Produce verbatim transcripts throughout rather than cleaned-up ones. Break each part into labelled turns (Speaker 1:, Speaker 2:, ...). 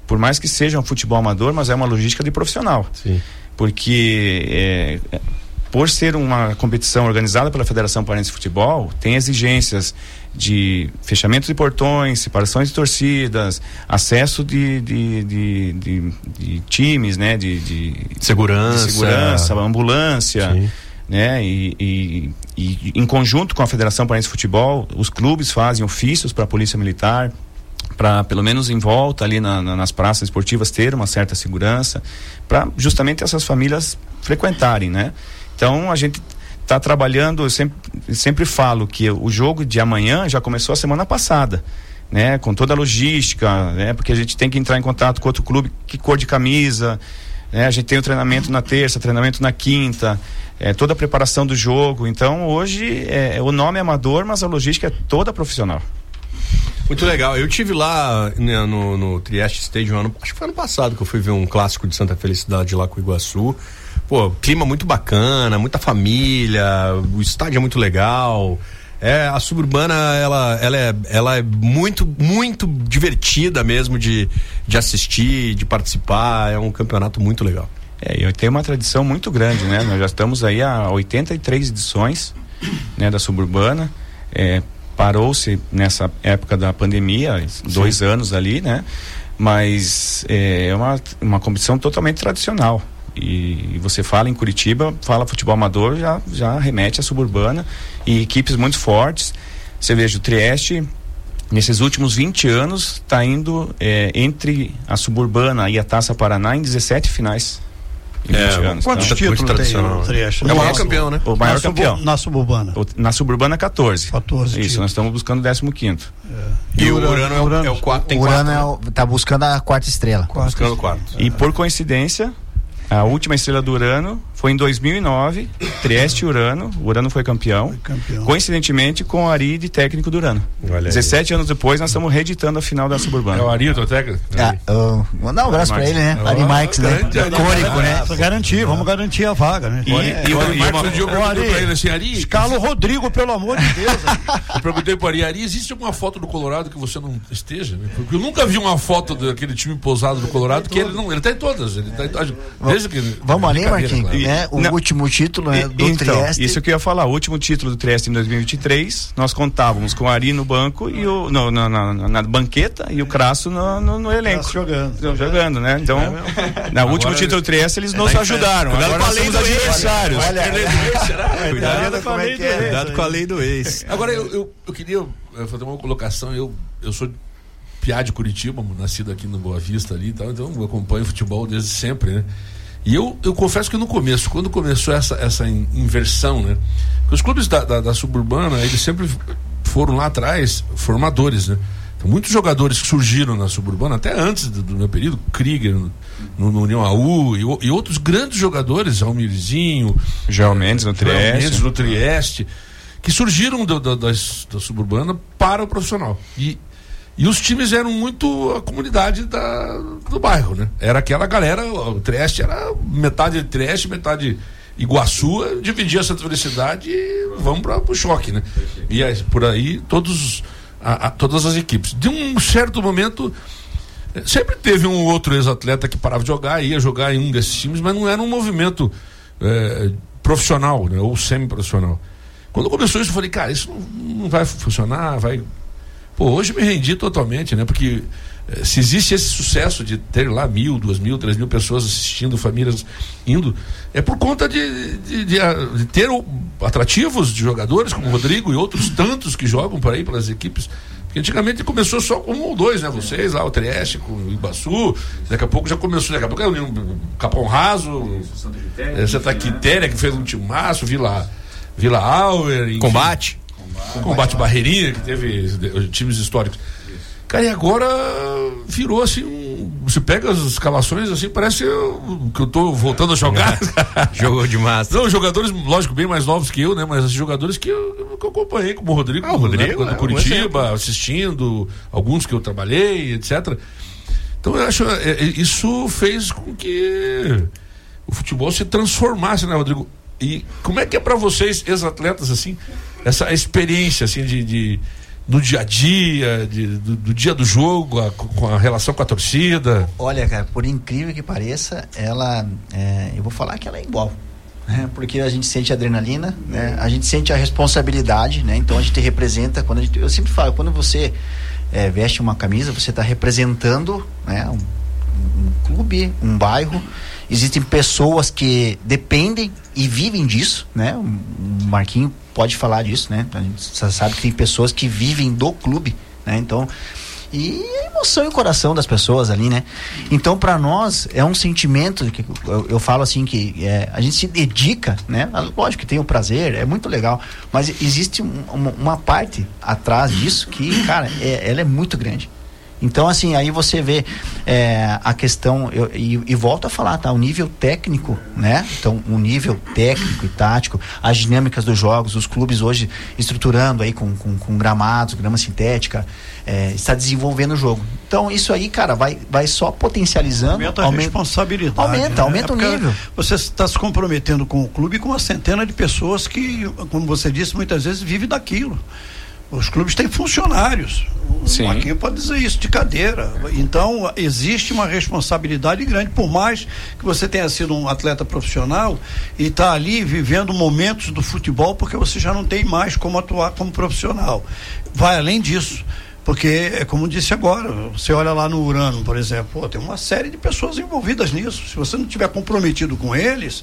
Speaker 1: por mais que seja um futebol amador, mas é uma logística de profissional.
Speaker 2: Sim.
Speaker 1: Porque é, por ser uma competição organizada pela Federação Paranense de Futebol, tem exigências de fechamento de portões, separações de torcidas, acesso de, de, de, de, de times, né? De, de
Speaker 2: segurança,
Speaker 1: de segurança, ambulância. Sim. Né? E, e, e em conjunto com a Federação Paranense de Futebol, os clubes fazem ofícios para a Polícia Militar, para pelo menos em volta ali na, na, nas praças esportivas ter uma certa segurança, para justamente essas famílias frequentarem, né? Então a gente está trabalhando, eu sempre, sempre falo que o jogo de amanhã já começou a semana passada, né? Com toda a logística, né? Porque a gente tem que entrar em contato com outro clube, que cor de camisa, né? A gente tem o treinamento na terça, treinamento na quinta, é, toda a preparação do jogo. Então hoje é, o nome é amador, mas a logística é toda profissional.
Speaker 2: Muito legal. Eu tive lá, né, no, no Trieste Stadium, ano, acho que foi ano passado que eu fui ver um clássico de Santa Felicidade lá com o Iguaçu. Pô, clima muito bacana, muita família, o estádio é muito legal. É, a Suburbana, ela, ela, é, ela é muito, muito divertida mesmo de, de assistir, de participar. É um campeonato muito legal.
Speaker 1: É, eu tenho uma tradição muito grande, né? Nós já estamos aí há oitenta e três edições, né, da Suburbana. É, parou-se nessa época da pandemia, dois Sim. anos ali, né? Mas é uma, uma competição totalmente tradicional. E, e você fala em Curitiba, fala futebol amador, já, já remete à Suburbana e equipes muito fortes. Você veja, o Trieste, nesses últimos vinte anos, está indo é, entre a Suburbana e a Taça Paraná em dezessete finais.
Speaker 3: É, anos, quantos então, títulos tradicional, tem o Trieste?
Speaker 2: É o maior campeão, né?
Speaker 1: O maior
Speaker 3: na
Speaker 1: campeão.
Speaker 3: Subu, na Suburbana.
Speaker 1: O, na Suburbana, catorze.
Speaker 3: catorze
Speaker 1: Isso,
Speaker 3: títulos.
Speaker 1: Nós estamos buscando o décimo quinto.
Speaker 2: É. E, e o Urano, Urano é o, Urano, é o quarto. Tem
Speaker 4: o Urano
Speaker 2: quatro,
Speaker 4: é o, tá buscando a quarta estrela.
Speaker 2: Quarta buscando o quarto.
Speaker 1: E é. por coincidência, a última estrela do Urano foi em dois mil e nove, Trieste Urano. O Urano foi campeão.
Speaker 3: Foi campeão.
Speaker 1: Coincidentemente com o Ari de técnico do Urano. dezessete anos depois, nós estamos reeditando a final da Suburbana.
Speaker 5: É o Ari, o teu técnico?
Speaker 4: Ah, uh, vou dar um abraço pra ele, né?
Speaker 5: Oh,
Speaker 4: Ari Marques, né?
Speaker 3: Icônico, né? Pra garantir, vamos garantir a vaga, né?
Speaker 5: E, é, e, e o Marcos um dia eu perguntei pra ele assim, Ari...
Speaker 3: Escala o Rodrigo, pelo amor de Deus.
Speaker 5: Eu perguntei pro Ari, Ari, existe alguma foto do Colorado que você não esteja? Porque eu nunca vi uma foto daquele time pousado do Colorado, que ele não... Ele tá em todas. Ele tá em, desde que,
Speaker 4: vamos ali, Marquinhos?
Speaker 5: Claro.
Speaker 4: É, o
Speaker 1: não,
Speaker 4: último título é do
Speaker 1: então,
Speaker 4: Trieste.
Speaker 1: Isso que eu ia falar, o último título do Trieste em dois mil e vinte e três, nós contávamos com o Ari no banco e o no, na, na, na banqueta e o Crasso no, no, no elenco.
Speaker 3: Crasso jogando.
Speaker 1: Jogando, né? Então, é no último título do Trieste eles nos ajudaram. Agora nós somos adversários.
Speaker 2: Cuidado com a lei do ex. Cuidado com a lei do ex.
Speaker 5: Agora, eu, eu, eu queria fazer uma colocação. Eu, eu sou piá de Curitiba, nascido aqui no Boa Vista ali e tal, então eu acompanho futebol desde sempre, né? E eu, eu confesso que no começo, quando começou essa, essa inversão, né? Porque os clubes da, da, da Suburbana, eles sempre foram lá atrás formadores, né? Então, muitos jogadores que surgiram na Suburbana, até antes do, do meu período, Krieger no, no, no União A U e, e outros grandes jogadores, Almirzinho,
Speaker 1: João Mendes no Trieste,
Speaker 5: João Mendes no Trieste, que surgiram do, do, da, da Suburbana para o profissional. E E os times eram muito a comunidade da, do bairro, né? Era aquela galera, o Trieste era metade Trieste, metade Iguaçu, dividia Santa Felicidade e vamos para o choque, né? E aí, por aí, todos, a, a, todas as equipes. De um certo momento, sempre teve um outro ex-atleta que parava de jogar, ia jogar em um desses times, mas não era um movimento é, profissional, né? Ou semi-profissional. Quando começou isso, eu falei, cara, isso não, não vai funcionar, vai... Pô, hoje me rendi totalmente, né? Porque eh, se existe esse sucesso de ter lá mil, duas mil, três mil pessoas assistindo, famílias indo, é por conta de, de, de, de ter o, atrativos de jogadores como o Rodrigo e outros tantos que jogam por aí pelas equipes. Porque antigamente começou só com um ou dois, né? Vocês lá, o Trieste, com o Iguaçu, daqui a pouco já começou, daqui a pouco é o Capão Raso, Santa Quitéria, que fez um timaço, Vila, Vila Auer, enfim.
Speaker 2: Combate.
Speaker 5: O Combate Barreirinha, que teve times históricos. Cara, e agora virou assim, um, você pega as escalações assim, parece eu, que eu tô voltando a jogar.
Speaker 2: Jogou de massa.
Speaker 5: Não, jogadores, lógico, bem mais novos que eu, né? Mas jogadores que eu, que eu acompanhei, como o Rodrigo,
Speaker 2: ah, o Rodrigo
Speaker 5: né?
Speaker 2: é,
Speaker 5: Curitiba, assistindo, alguns que eu trabalhei, etcétera. Então eu acho, é, isso fez com que o futebol se transformasse, né, Rodrigo? E como é que é pra vocês, ex-atletas, assim, essa experiência, assim, de, de, no dia a dia, de, do, do dia do jogo, a, com a relação com a torcida?
Speaker 4: Olha, cara, por incrível que pareça, ela, é, eu vou falar que ela é igual, né? Porque a gente sente adrenalina, né? A gente sente a responsabilidade, né? Então a gente representa, quando a gente, eu sempre falo, quando você é, veste uma camisa, você está representando, né? um, um clube, um bairro. Existem pessoas que dependem e vivem disso, né? O Marquinho pode falar disso, né? A gente sabe que tem pessoas que vivem do clube, né? Então, e a emoção e o coração das pessoas ali, né? Então, para nós, é um sentimento que eu, eu falo assim, que é, a gente se dedica, né? Lógico que tem o prazer, é muito legal, mas existe um, uma, uma parte atrás disso que, cara, é, ela é muito grande. Então, assim, aí você vê é, a questão, eu, e, e volto a falar, tá? O nível técnico, né? Então, o nível técnico e tático, as dinâmicas dos jogos, os clubes hoje estruturando aí com, com, com gramados, grama sintética, é, está desenvolvendo o jogo. Então, isso aí, cara, vai, vai só potencializando.
Speaker 3: Aumenta a aumenta, responsabilidade.
Speaker 4: Aumenta, né? aumenta é o nível.
Speaker 3: Você está se comprometendo com o clube com uma centena de pessoas que, como você disse, muitas vezes vivem daquilo. Os clubes têm funcionários.
Speaker 1: Sim.
Speaker 3: O Marquinhos pode dizer isso, de cadeira. Então, existe uma responsabilidade grande, por mais que você tenha sido um atleta profissional e está ali vivendo momentos do futebol, porque você já não tem mais como atuar como profissional. Vai além disso. Porque, é como disse agora, você olha lá no Urano, por exemplo, pô, tem uma série de pessoas envolvidas nisso. Se você não estiver comprometido com eles,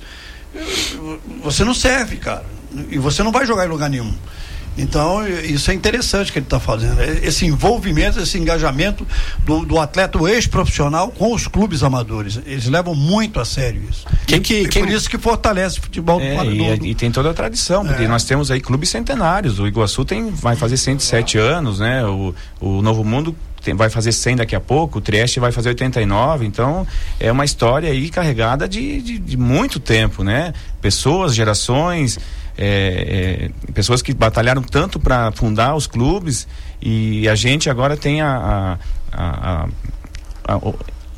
Speaker 3: você não serve, cara. E você não vai jogar em lugar nenhum. Então, isso é interessante que ele está fazendo, esse envolvimento, esse engajamento do, do atleta ex-profissional com os clubes amadores. Eles levam muito a sério isso.
Speaker 1: Quem que,
Speaker 3: e
Speaker 1: quem...
Speaker 3: por isso que fortalece o futebol
Speaker 1: é,
Speaker 3: do,
Speaker 1: e,
Speaker 3: do...
Speaker 1: e tem toda a tradição, porque é. nós temos aí clubes centenários. O Iguaçu tem, vai fazer cento e sete anos, né? O, o Novo Mundo tem, vai fazer cem daqui a pouco, o Trieste vai fazer oitenta e nove, então é uma história aí carregada de, de, de muito tempo, né? Pessoas, gerações... É, é, pessoas que batalharam tanto para fundar os clubes, e a gente agora tem a a, a, a,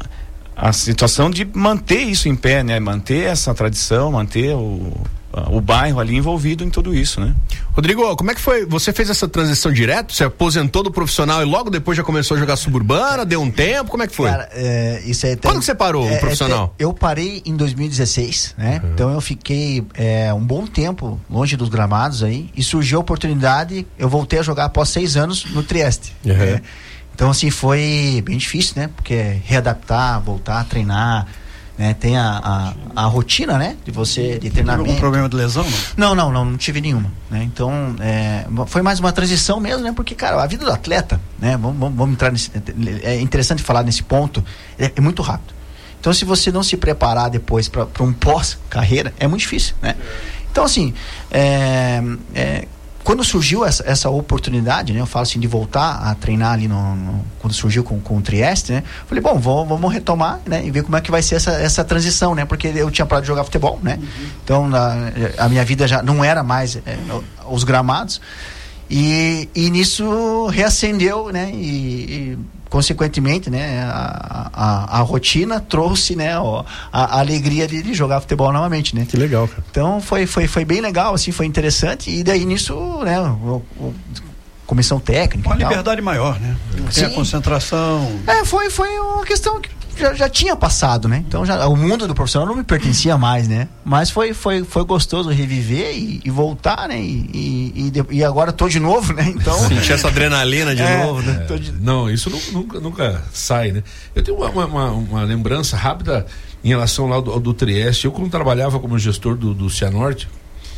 Speaker 1: a situação de manter isso em pé, né? Manter essa tradição, manter o, o bairro ali envolvido em tudo isso, né?
Speaker 2: Rodrigo, como é que foi? Você fez essa transição direto? Você aposentou do profissional e logo depois já começou a jogar suburbana? Deu um tempo? Como é que foi?
Speaker 4: Cara, é, isso é
Speaker 2: Quando que você parou
Speaker 4: é,
Speaker 2: o profissional?
Speaker 4: É, eu parei em dois mil e dezesseis, né? Uhum. Então eu fiquei é, um bom tempo longe dos gramados aí, e surgiu a oportunidade, eu voltei a jogar após seis anos no Trieste. Uhum. É, então assim, foi bem difícil, né? Porque readaptar, voltar a treinar, né? Tem a, a, a rotina, né? De você, de treinamento.
Speaker 3: Teve algum problema de lesão, não?
Speaker 4: Não, não, não, não tive nenhuma, né? Então, é, foi mais uma transição mesmo, né? Porque, cara, a vida do atleta, né? Vamos, vamos, vamos entrar nesse... É interessante falar nesse ponto, é, é muito rápido. Então, se você não se preparar depois para um pós-carreira, é muito difícil, né? Então, assim, é... é quando surgiu essa, essa oportunidade, né? Eu falo assim, de voltar a treinar ali no, no quando surgiu com, com o Trieste, né? Falei, bom, vou, vamos retomar, né? E ver como é que vai ser essa, essa transição, né? Porque eu tinha parado de jogar futebol, né? Uhum. Então, na, a minha vida já não era mais é, os gramados, e, e nisso reacendeu, né? E, e consequentemente, né? A, a, a rotina trouxe, né? Ó, a, a alegria de, de jogar futebol novamente, né?
Speaker 2: Que legal, cara.
Speaker 4: Então, foi, foi, foi bem legal, assim, foi interessante, e daí nisso, né? O, o, comissão técnica.
Speaker 3: Uma liberdade maior, né? Tem a concentração.
Speaker 4: É, foi, foi uma questão que já, já tinha passado, né? Então já, o mundo do profissional não me pertencia mais, né? Mas foi, foi, foi gostoso reviver e, e voltar, né? E, e, e agora tô de novo, né? Então.
Speaker 2: Sentir essa adrenalina de é, novo, né?
Speaker 5: É,
Speaker 2: de...
Speaker 5: Não, isso nunca, nunca sai, né? Eu tenho uma, uma, uma lembrança rápida em relação lá do, do Trieste. Eu, quando trabalhava como gestor do, do Cianorte,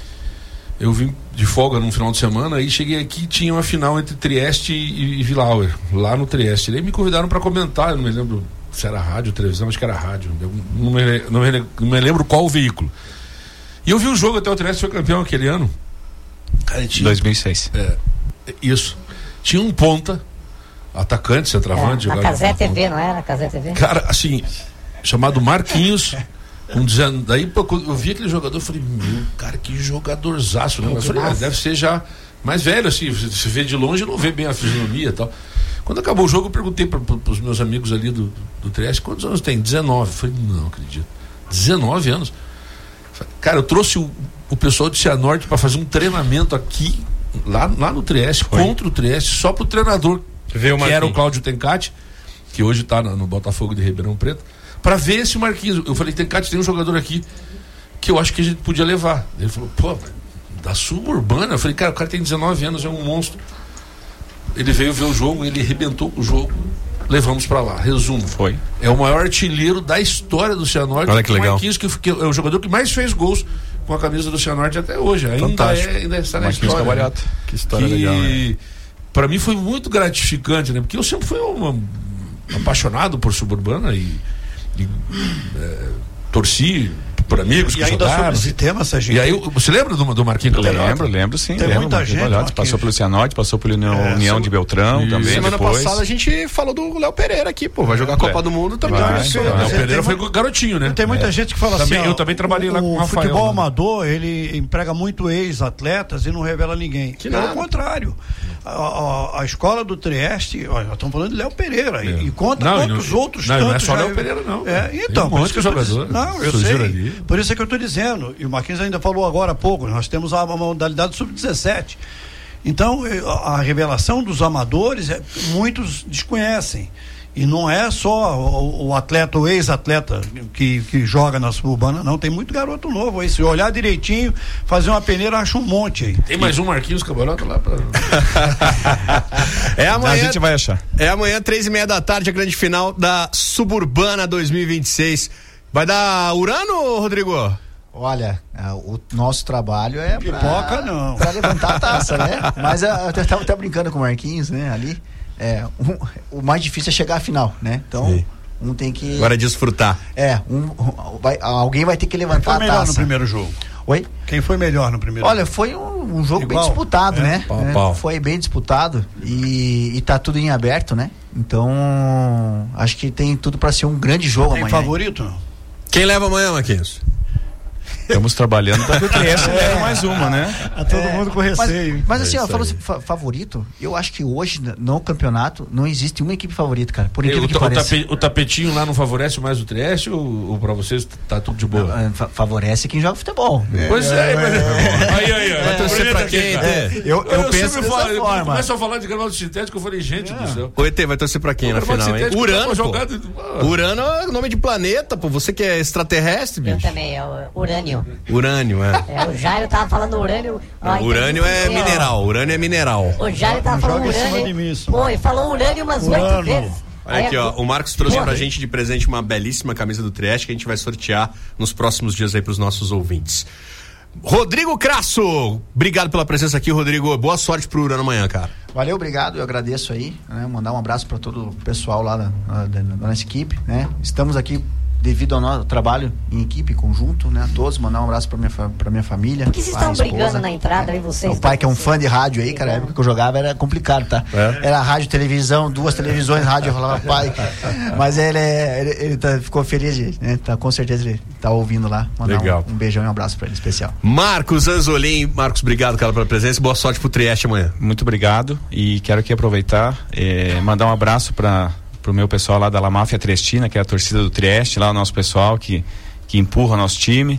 Speaker 5: eu vim de folga num final de semana e cheguei aqui e tinha uma final entre Trieste e, e Vilauer, lá no Trieste. Daí me convidaram para comentar, eu não me lembro se era rádio, televisão, acho que era rádio. Eu não me, não, me, não me lembro qual o veículo. E eu vi o jogo, até o Trieste foi campeão aquele ano.
Speaker 1: Cara, tinha, dois mil e seis.
Speaker 5: É, isso. Tinha um ponta, atacante, centroavante.
Speaker 6: É, na Casé T V, não era? Na Casé T V?
Speaker 5: Cara, assim, chamado Marquinhos. Um dizendo, daí pô, eu vi aquele jogador, eu falei, meu, cara, que jogadorzaço, né? Eu falei, ah, deve ser já mais velho, assim, você vê de longe e não vê bem a fisionomia e tal. Quando acabou o jogo, eu perguntei para os meus amigos ali do, do Trieste, quantos anos tem? dezenove. Eu falei, não acredito. dezenove anos? Cara, eu trouxe o, o pessoal de Cianorte para fazer um treinamento aqui lá, lá no Trieste, Foi. contra o Trieste, só pro treinador,
Speaker 2: Veio
Speaker 5: que era o Cláudio Tencati, que hoje tá no, no Botafogo de Ribeirão Preto, pra ver esse Marquinhos. Eu falei, Tencati, tem um jogador aqui que eu acho que a gente podia levar. Ele falou, pô, da Suburbana? Eu falei, cara, o cara tem dezenove anos, é um monstro. Ele veio ver o jogo, ele arrebentou com o jogo, levamos pra lá. Resumo,
Speaker 1: foi.
Speaker 5: É o maior artilheiro da história do Cianorte.
Speaker 2: Olha que legal.
Speaker 5: Marquinhos, que, que é o jogador que mais fez gols com a camisa do Cianorte até hoje. Ainda,
Speaker 2: Fantástico.
Speaker 5: é, ainda está na
Speaker 1: Marquinhos
Speaker 5: história.
Speaker 1: Cavalhato.
Speaker 5: Né?
Speaker 2: Que história
Speaker 5: que,
Speaker 2: legal, né?
Speaker 5: Pra mim foi muito gratificante, né? Porque eu sempre fui uma, um apaixonado por Suburbana e, e é, torci por amigos
Speaker 3: e
Speaker 5: que
Speaker 3: ainda
Speaker 5: jogaram.
Speaker 3: sobre esse tema, Serginho.
Speaker 5: E aí, você lembra do, do Marquinhos Cavalhato?
Speaker 1: Lembro, lembro sim.
Speaker 3: Tem
Speaker 1: lembro,
Speaker 3: muita gente,
Speaker 1: Cavalhato, passou pelo Cianorte, passou pela União,
Speaker 3: É,
Speaker 1: União
Speaker 3: sem-
Speaker 1: de Beltrão
Speaker 5: Isso.
Speaker 1: também.
Speaker 2: Semana
Speaker 1: depois.
Speaker 2: passada a gente falou do Léo Pereira aqui, pô. Vai jogar a Copa
Speaker 1: É.
Speaker 2: do Mundo também.
Speaker 1: Vai,
Speaker 2: Isso,
Speaker 1: vai.
Speaker 2: né?
Speaker 5: O
Speaker 3: Tem
Speaker 5: Pereira
Speaker 3: muito-
Speaker 5: foi garotinho, né?
Speaker 3: Tem muita
Speaker 5: É.
Speaker 3: gente que fala
Speaker 5: Também-
Speaker 3: assim, ó,
Speaker 5: eu também trabalhei
Speaker 3: o,
Speaker 5: lá com o
Speaker 3: o
Speaker 5: Rafael,
Speaker 3: futebol
Speaker 5: né?
Speaker 3: amador, ele emprega muito ex-atletas e não revela ninguém.
Speaker 2: Que
Speaker 3: Pelo
Speaker 2: nada.
Speaker 3: contrário, a, a- a escola do Trieste, ó, nós estamos falando de Léo Pereira,
Speaker 5: É.
Speaker 3: e, e conta
Speaker 5: Não, e
Speaker 3: quantos
Speaker 5: não-
Speaker 3: outros
Speaker 5: não, não é
Speaker 3: tantos
Speaker 5: só
Speaker 3: já-
Speaker 5: Léo Pereira, não.
Speaker 3: É,
Speaker 5: Tem
Speaker 3: então,
Speaker 5: um
Speaker 3: por
Speaker 5: monte
Speaker 3: isso que
Speaker 5: de
Speaker 3: eu tô
Speaker 5: jogador
Speaker 3: diz- Não, eu
Speaker 5: surgiram
Speaker 3: sei.
Speaker 5: ali.
Speaker 3: Por isso é que eu estou dizendo, e o Marquinhos ainda falou agora há pouco, nós temos a modalidade sub dezessete. Então, eh, a a revelação dos amadores, é, muitos desconhecem. E não é só o, o atleta, o ex-atleta que, que joga na suburbana, não. Tem muito garoto novo aí. Se olhar direitinho, fazer uma peneira, acha um monte aí.
Speaker 5: Tem mais um Marquinhos Cavalhato lá pra...
Speaker 2: É amanhã.
Speaker 1: A gente vai achar.
Speaker 2: É amanhã, três e meia da tarde, a grande final da Suburbana dois mil e vinte e seis. Vai dar Urano, Rodrigo?
Speaker 4: Olha, ah, o nosso trabalho é pra,
Speaker 3: Pipoca, não.
Speaker 4: pra levantar a taça, né? Mas ah, eu tava até brincando com o Marquinhos, né? Ali, é, um, o mais difícil é chegar à final, né? Então,
Speaker 2: Sim.
Speaker 4: um tem que...
Speaker 2: Agora é desfrutar.
Speaker 4: É, um, um- vai- alguém vai ter que
Speaker 3: Quem
Speaker 4: levantar
Speaker 3: foi
Speaker 4: a
Speaker 3: melhor no
Speaker 4: taça.
Speaker 3: primeiro jogo?
Speaker 4: Oi?
Speaker 3: Quem foi melhor no primeiro
Speaker 4: Olha,
Speaker 3: jogo?
Speaker 4: foi um, um jogo
Speaker 3: Igual?
Speaker 4: bem disputado,
Speaker 3: É,
Speaker 4: né?
Speaker 2: pau a
Speaker 4: É,
Speaker 2: pau.
Speaker 4: Foi bem disputado e, e tá tudo em aberto, né? Então, acho que tem tudo pra ser um grande jogo
Speaker 3: Tem
Speaker 4: amanhã.
Speaker 3: favorito? Não?
Speaker 2: Quem leva amanhã, Marquinhos?
Speaker 1: Estamos trabalhando para que o Trieste leve mais uma, né?
Speaker 3: A todo mundo com receio.
Speaker 4: Mas, mas assim,
Speaker 2: É
Speaker 4: ó,
Speaker 2: isso
Speaker 4: falou
Speaker 2: aí.
Speaker 4: assim, fa- favorito, eu acho que hoje no- no campeonato não existe uma equipe favorita, cara. Por
Speaker 5: O,
Speaker 4: incrível que
Speaker 5: ta- o
Speaker 4: pareça.
Speaker 5: tape- o tapetinho lá não favorece mais o Trieste ou, ou pra vocês tá tudo de boa?
Speaker 4: Ah, fa- favorece quem joga futebol.
Speaker 5: Pois é, mas... Aí, aí, aí.
Speaker 2: Vai torcer pra quem, Tê?
Speaker 4: Eu, eu, penso
Speaker 5: sempre
Speaker 4: dessa
Speaker 5: falo, eu
Speaker 4: forma.
Speaker 5: começo a falar de gramado sintético, eu falei, gente do céu.
Speaker 2: O E T vai torcer pra quem
Speaker 5: O
Speaker 2: na
Speaker 5: gramado
Speaker 2: final, hein?
Speaker 5: sintético
Speaker 2: Urano,
Speaker 5: tá
Speaker 2: pô.
Speaker 5: jogado- Ah.
Speaker 2: Urano é nome de planeta, pô. Você que é extraterrestre,
Speaker 6: Eu
Speaker 2: bicho.
Speaker 6: também, é o urânio.
Speaker 2: Urânio, é.
Speaker 6: É, o Jairo tava falando urânio. Ó, então,
Speaker 2: Urânio é
Speaker 6: ó,
Speaker 2: mineral. Urânio é mineral.
Speaker 6: O Jairo tava
Speaker 3: Não
Speaker 6: falando
Speaker 3: joga em cima
Speaker 6: urânio.
Speaker 3: de mim, isso.
Speaker 6: Pô, e falou urânio umas oito
Speaker 3: Urano.
Speaker 6: vezes.
Speaker 2: Olha
Speaker 6: Aí
Speaker 2: aqui,
Speaker 6: é-
Speaker 2: ó. O Marcos trouxe
Speaker 6: Porra.
Speaker 2: pra gente de presente uma belíssima camisa do Trieste que a gente vai sortear nos próximos dias aí pros nossos ouvintes. Rodrigo Crasso, obrigado pela presença aqui, Rodrigo. Boa sorte pro Urano amanhã, cara.
Speaker 4: Valeu, obrigado, eu agradeço aí, né? Mandar um abraço para todo o pessoal lá da, da- da nossa equipe, né? Estamos aqui devido ao nosso trabalho em equipe, conjunto, né? A todos, mandar um abraço para minha, fa- pra minha família.
Speaker 6: Por que vocês
Speaker 4: pai,
Speaker 6: estão brigando
Speaker 4: esposa.
Speaker 6: na entrada aí, vocês?
Speaker 4: O pai que é um fã de rádio aí, cara, a época que eu jogava era complicado, tá?
Speaker 2: É?
Speaker 4: Era rádio, televisão, duas televisões, rádio, eu falava, pai. Mas ele, é- ele, ele tá- ficou feliz, de, né? Tá, com certeza ele tá ouvindo lá. Mandar
Speaker 2: Legal.
Speaker 4: Um, um beijão e um abraço para ele especial.
Speaker 2: Marcos Anzolin. Marcos, obrigado, cara, pela presença. Boa sorte pro Trieste amanhã.
Speaker 1: Muito obrigado e quero aqui aproveitar, eh, mandar um abraço para o meu pessoal lá da La Máfia Triestina, que é a torcida do Trieste, lá o nosso pessoal que, que empurra o nosso time,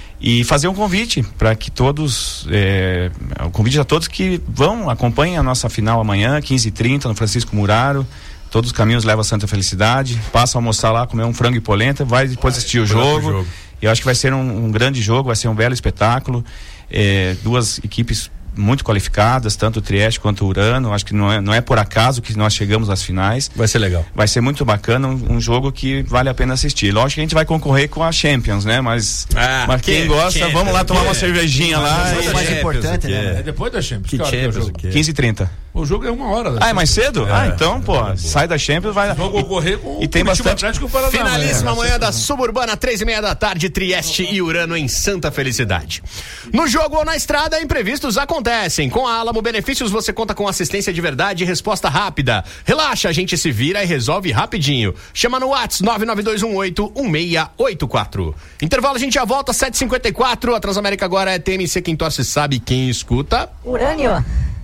Speaker 1: e fazer um convite para que todos, eh, um convite a todos que vão, acompanhem a nossa final amanhã, quinze e trinta, no Francisco Muraro. Todos os caminhos levam a Santa Felicidade. Passa a almoçar lá, comer um frango e polenta, vai depois assistir o
Speaker 2: Olha pro
Speaker 1: jogo.
Speaker 2: jogo.
Speaker 1: E eu acho que vai ser um, um grande jogo, vai ser um belo espetáculo. É, duas equipes muito qualificadas, tanto o Trieste quanto o Urano. Acho que não é, não é por acaso que nós chegamos às finais.
Speaker 2: Vai ser legal.
Speaker 1: Vai ser muito bacana, um, um jogo que vale a pena assistir. Lógico que a gente vai concorrer com a Champions, né? Mas,
Speaker 2: Ah,
Speaker 1: mas quem
Speaker 2: que
Speaker 1: gosta,
Speaker 2: Champions,
Speaker 1: vamos lá tomar
Speaker 2: que-
Speaker 1: uma cervejinha lá.
Speaker 4: Mas
Speaker 1: e-
Speaker 4: o mais
Speaker 2: Champions,
Speaker 4: importante,
Speaker 2: que
Speaker 4: né?
Speaker 5: É depois da Champions.
Speaker 2: Que
Speaker 5: que hora é o
Speaker 2: Champions
Speaker 5: jogo?
Speaker 2: o quê?
Speaker 1: quinze e trinta.
Speaker 5: O jogo é uma hora.
Speaker 1: Ah, é mais cedo?
Speaker 2: É.
Speaker 1: Ah, então, pô, sai da Champions, vai.
Speaker 5: Vamos concorrer com
Speaker 1: E tem
Speaker 5: o Curitiba
Speaker 1: bastante-
Speaker 5: Atlético e o Paraná.
Speaker 2: Finalíssima
Speaker 5: né?
Speaker 2: amanhã da Suburbana, três e meia da tarde, Trieste e Urano em Santa Felicidade. No jogo ou na estrada, imprevistos acontecem. Com a Alamo Benefícios você conta com assistência de verdade e resposta rápida. Relaxa, a gente se vira e resolve rapidinho. Chama no WhatsApp nove nove dois um oito um seis oito quatro. Intervalo, a gente já volta, sete e cinquenta e quatro. A Transamérica agora é T M C, quem torce sabe, quem escuta.
Speaker 6: Urânio.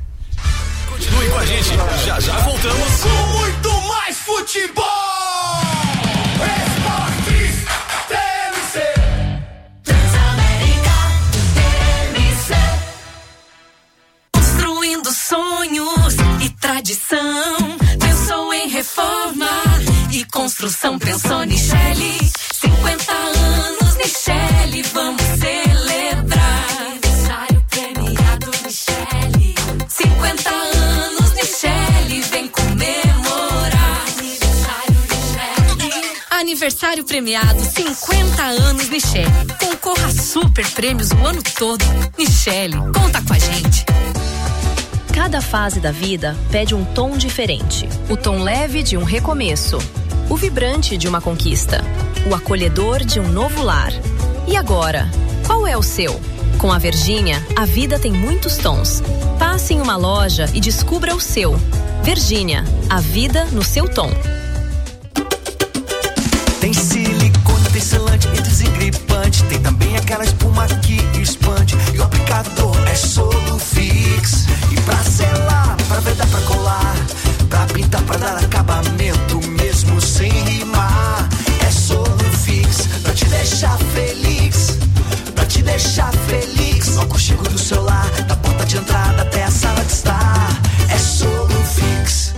Speaker 7: Continue com a gente, já já voltamos com muito mais futebol! Esportes T M C. Transamérica T M C. Construindo
Speaker 8: construção pensou Nichelle. cinquenta anos Nichelle, vamos celebrar. Aniversário premiado Nichelle. cinquenta anos Nichelle, vem comemorar. Aniversário Nichelle. Aniversário premiado cinquenta anos Nichelle. Concorra a super prêmios o ano todo. Nichelle, conta com a gente.
Speaker 9: Cada fase da vida pede um tom diferente. O tom leve de um recomeço, o vibrante de uma conquista, o acolhedor de um novo lar. E agora, qual é o seu? Com a Vergínia, a vida tem muitos tons. Passe em uma loja e descubra o seu. Vergínia, a vida no seu tom.
Speaker 10: Tem silicone, tem selante e desengripante. Tem também aquela espuma que expande. E o aplicador é Solufix. E pra selar, pra vedar, pra colar, pra pintar, pra dar acabamento, mesmo sem rimar, é Solufix. Pra te deixar feliz, pra te deixar feliz. No aconchego do celular, da porta de entrada até a sala de estar, é Solufix.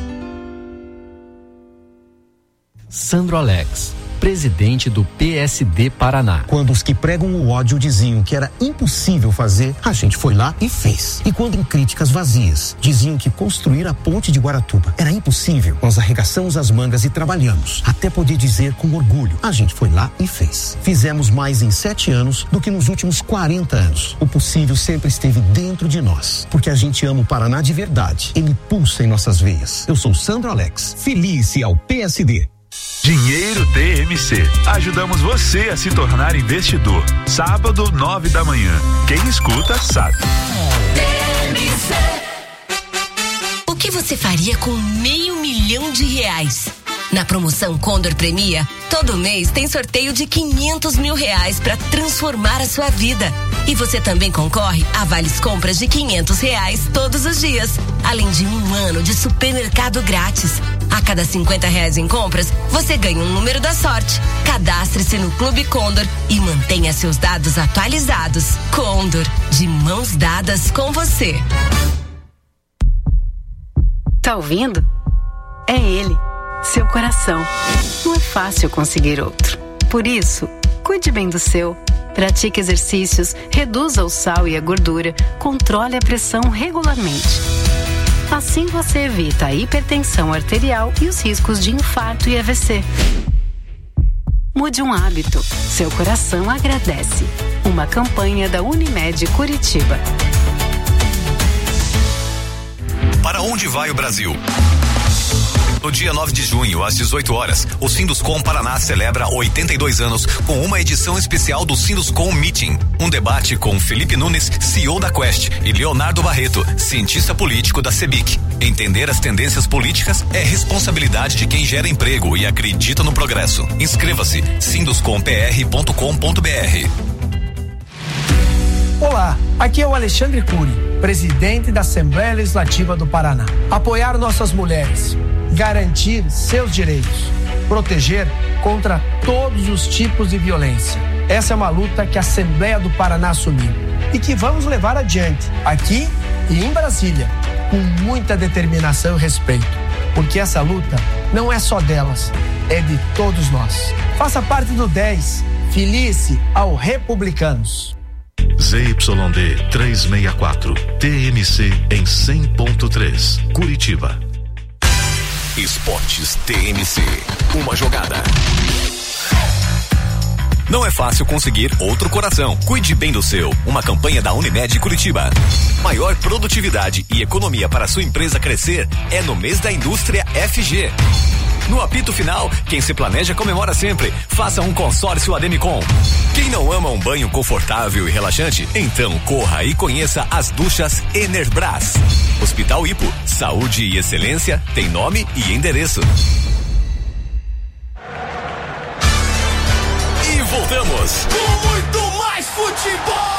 Speaker 11: Sandro Alex, presidente do P S D Paraná.
Speaker 12: Quando os que pregam o ódio diziam que era impossível fazer, a gente foi lá e fez. E quando em críticas vazias diziam que construir a ponte de Guaratuba era impossível, nós arregaçamos as mangas e trabalhamos, até poder dizer com orgulho, a gente foi lá e fez. Fizemos mais em sete anos do que nos últimos quarenta anos. O possível sempre esteve dentro de nós, porque a gente ama o Paraná de verdade. Ele pulsa em nossas veias. Eu sou Sandro Alex, feliz ao P S D.
Speaker 13: Dinheiro D M C. Ajudamos você a se tornar investidor. Sábado, nove da manhã. Quem escuta, sabe.
Speaker 8: D M C. O que você faria com meio milhão de reais? Na promoção Condor Premia, todo mês tem sorteio de quinhentos mil reais para transformar a sua vida. E você também concorre a vales compras de quinhentos reais todos os dias, além de um ano de supermercado grátis. A cada cinquenta reais em compras, você ganha um número da sorte. Cadastre-se no Clube Condor e mantenha seus dados atualizados. Condor, de mãos dadas com você.
Speaker 14: Tá ouvindo? É ele, seu coração. Não é fácil conseguir outro. Por isso, cuide bem do seu. Pratique exercícios, reduza o sal e a gordura, controle a pressão regularmente. Assim você evita a hipertensão arterial e os riscos de infarto e A V C. Mude um hábito. Seu coração agradece. Uma campanha da Unimed Curitiba.
Speaker 7: Para onde vai o Brasil? No dia nove de junho, às dezoito horas, o Sinduscom Paraná celebra oitenta e dois anos com uma edição especial do Sinduscom Meeting. Um debate com Felipe Nunes, C E O da Quest, e Leonardo Barreto, cientista político da CEBIC. Entender as tendências políticas é responsabilidade de quem gera emprego e acredita no progresso. Inscreva-se sinduscom p r ponto com ponto b r.
Speaker 15: Olá, aqui é o Alexandre Cury, presidente da Assembleia Legislativa do Paraná. Apoiar nossas mulheres, garantir seus direitos, proteger contra todos os tipos de violência. Essa é uma luta que a Assembleia do Paraná assumiu e que vamos levar adiante, aqui e em Brasília, com muita determinação e respeito, porque essa luta não é só delas, é de todos nós. Faça parte do dez, filie-se ao Republicanos.
Speaker 16: Z Y D trezentos e sessenta e quatro, T M C em cem ponto três, Curitiba.
Speaker 7: Esportes T M C, uma jogada. Não é fácil conseguir outro coração. Cuide bem do seu. Uma campanha da Unimed Curitiba. Maior produtividade e economia para sua empresa crescer é no mês da indústria F G. No apito final, quem se planeja comemora sempre. Faça um consórcio Ademicon. Quem não ama um banho confortável e relaxante, então corra e conheça as duchas Enerbras. Hospital Hipo, saúde e excelência tem nome e endereço. E voltamos
Speaker 10: Com muito mais futebol.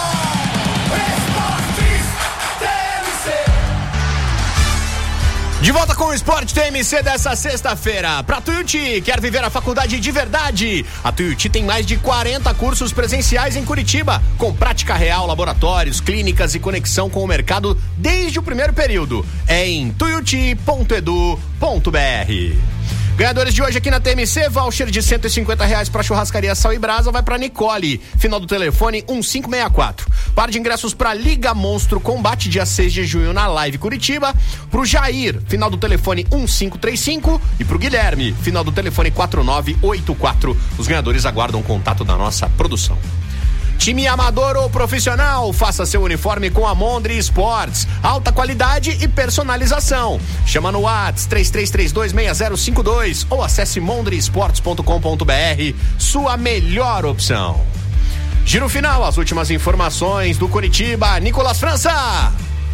Speaker 2: De volta com o Esporte T M C dessa sexta-feira. Pra Tuiuti, quer viver a faculdade de verdade? A Tuiuti tem mais de quarenta cursos presenciais em Curitiba, com prática real, laboratórios, clínicas e conexão com o mercado desde o primeiro período. É em tuiuti ponto edu ponto b r. Ganhadores de hoje aqui na T M C, voucher de cento e cinquenta reais pra churrascaria Sal e Brasa vai pra Nicole, final do telefone um cinco seis quatro. Par de ingressos pra Liga Monstro Combate, dia seis de junho na Live Curitiba. Pro Jair, final do telefone um cinco três cinco. E pro Guilherme, final do telefone quatro nove oito quatro. Os ganhadores aguardam o contato da nossa produção. Time amador ou profissional, faça seu uniforme com a Mondri Esportes. Alta qualidade e personalização. Chama no WhatsApp três três três dois seis zero cinco dois ou acesse mondri esportes ponto com ponto b r. Sua melhor opção. Giro final, as últimas informações do Curitiba. Nicolas França.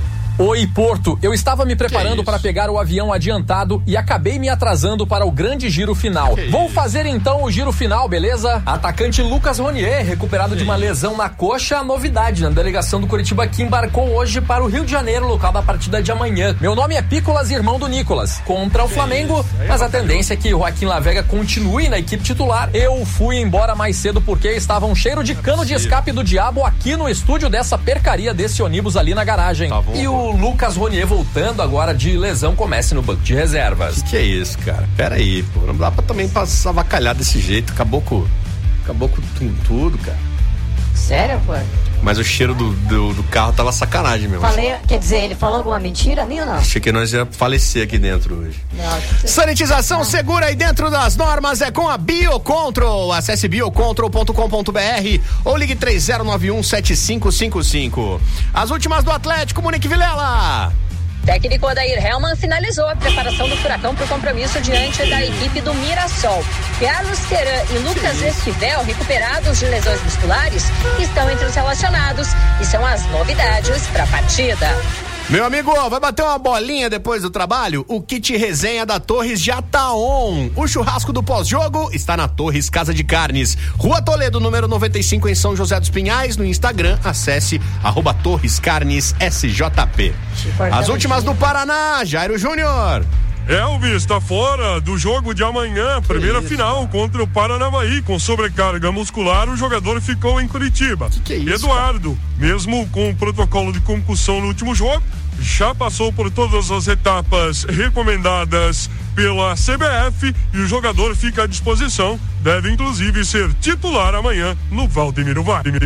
Speaker 17: Oi, Porto. Eu estava me preparando para pegar o avião adiantado e acabei me atrasando para o grande giro final. Que Vou isso? fazer então o giro final, beleza? Atacante Lucas Ronier, recuperado que de uma lesão na coxa, a novidade na delegação do Curitiba que embarcou hoje para o Rio de Janeiro, local da partida de amanhã. Meu nome é Pícolas, irmão do Nicolas. Contra o que Flamengo, mas a tendência é que o Joaquim Lavega continue na equipe titular. Eu fui embora mais cedo porque estava um cheiro de cano de escape do diabo aqui no estúdio dessa percaria desse ônibus ali na garagem. Tá bom, e o O Lucas Ronier voltando agora de lesão comece no banco de reservas.
Speaker 2: Que que é isso, cara? Pera aí, pô. Não dá pra também passar avacalhar desse jeito. Acabou com, acabou com tudo, cara.
Speaker 6: Sério, pô?
Speaker 2: Mas o cheiro do, do, do carro tava sacanagem mesmo.
Speaker 6: Falei, quer dizer, ele falou alguma mentira ali ou não?
Speaker 2: Achei que nós ia falecer aqui dentro hoje.
Speaker 6: Não.
Speaker 2: Sanitização não. segura e dentro das normas é com a Biocontrol. Acesse biocontrol ponto com ponto b r ou ligue três zero nove um sete cinco cinco cinco. As últimas do Atlético, Monique Vilela.
Speaker 18: Técnico Odair Hellmann finalizou a preparação do Furacão para o compromisso diante da equipe do Mirassol. Carlos Queran e Lucas Esquivel, recuperados de lesões musculares, estão entre os relacionados e são as novidades para a partida.
Speaker 2: Meu amigo, vai bater uma bolinha depois do trabalho? O kit resenha da Torres já tá on. O churrasco do pós-jogo está na Torres Casa de Carnes, Rua Toledo, número noventa e cinco, em São José dos Pinhais. No Instagram, acesse arroba Torres Carnes S J P. As últimas do Paraná, Jairo Júnior.
Speaker 19: Elvis está fora do jogo de amanhã, primeira final contra o Paranavaí. Com sobrecarga muscular, o jogador ficou em Curitiba. Que que é isso, Eduardo, cara? Mesmo com o protocolo de concussão no último jogo, já passou por todas as etapas recomendadas pela C B F e o jogador fica à disposição. Deve inclusive ser titular amanhã no Valdemiro Wagner.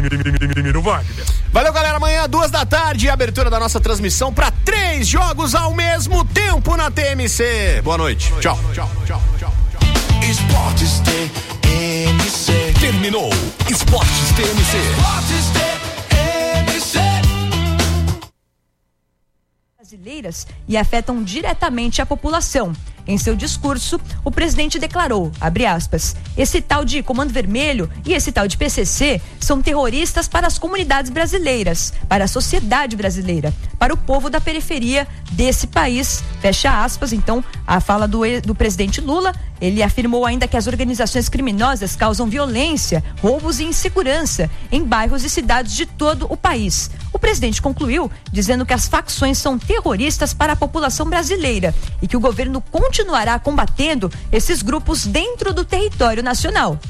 Speaker 2: Valeu, galera. Amanhã, duas da tarde, abertura da nossa transmissão para três jogos ao mesmo tempo na T M C. Boa noite. Boa noite. Tchau. Tchau, tchau, tchau, tchau.
Speaker 10: Esportes T M C.
Speaker 7: Terminou. Esportes T M C.
Speaker 10: Esportes T M C.
Speaker 20: Brasileiras e afetam diretamente a população. Em seu discurso, o presidente declarou, abre aspas, esse tal de Comando Vermelho e esse tal de P C C são terroristas para as comunidades brasileiras, para a sociedade brasileira, para o povo da periferia desse país, fecha aspas. Então, a fala do, do presidente Lula, ele afirmou ainda que as organizações criminosas causam violência, roubos e insegurança em bairros e cidades de todo o país. O presidente concluiu dizendo que as facções são terroristas para a população brasileira e que o governo continuará combatendo esses grupos dentro do território nacional.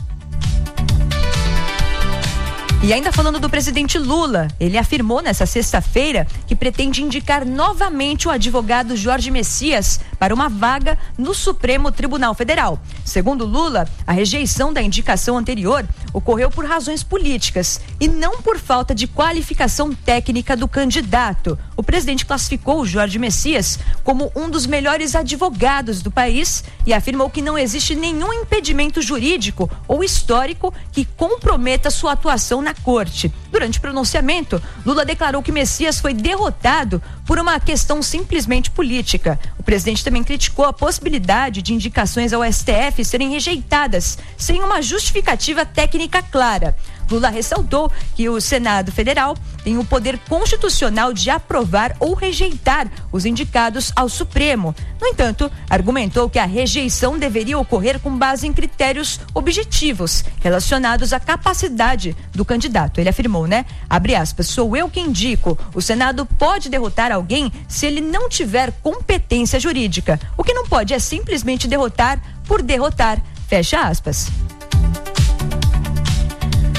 Speaker 20: E ainda falando do presidente Lula, ele afirmou nessa sexta-feira que pretende indicar novamente o advogado Jorge Messias para uma vaga no Supremo Tribunal Federal. Segundo Lula, a rejeição da indicação anterior ocorreu por razões políticas e não por falta de qualificação técnica do candidato. O presidente classificou o Jorge Messias como um dos melhores advogados do país e afirmou que não existe nenhum impedimento jurídico ou histórico que comprometa sua atuação na corte. Durante o pronunciamento, Lula declarou que Messias foi derrotado por uma questão simplesmente política. O presidente também criticou a possibilidade de indicações ao S T F serem rejeitadas sem uma justificativa técnica clara. Lula ressaltou que o Senado Federal tem o poder constitucional de aprovar ou rejeitar os indicados ao Supremo. No entanto, argumentou que a rejeição deveria ocorrer com base em critérios objetivos relacionados à capacidade do candidato. Ele afirmou, né? Abre aspas, sou eu que indico. O Senado pode derrotar alguém se ele não tiver competência jurídica. O que não pode é simplesmente derrotar por derrotar. Fecha aspas.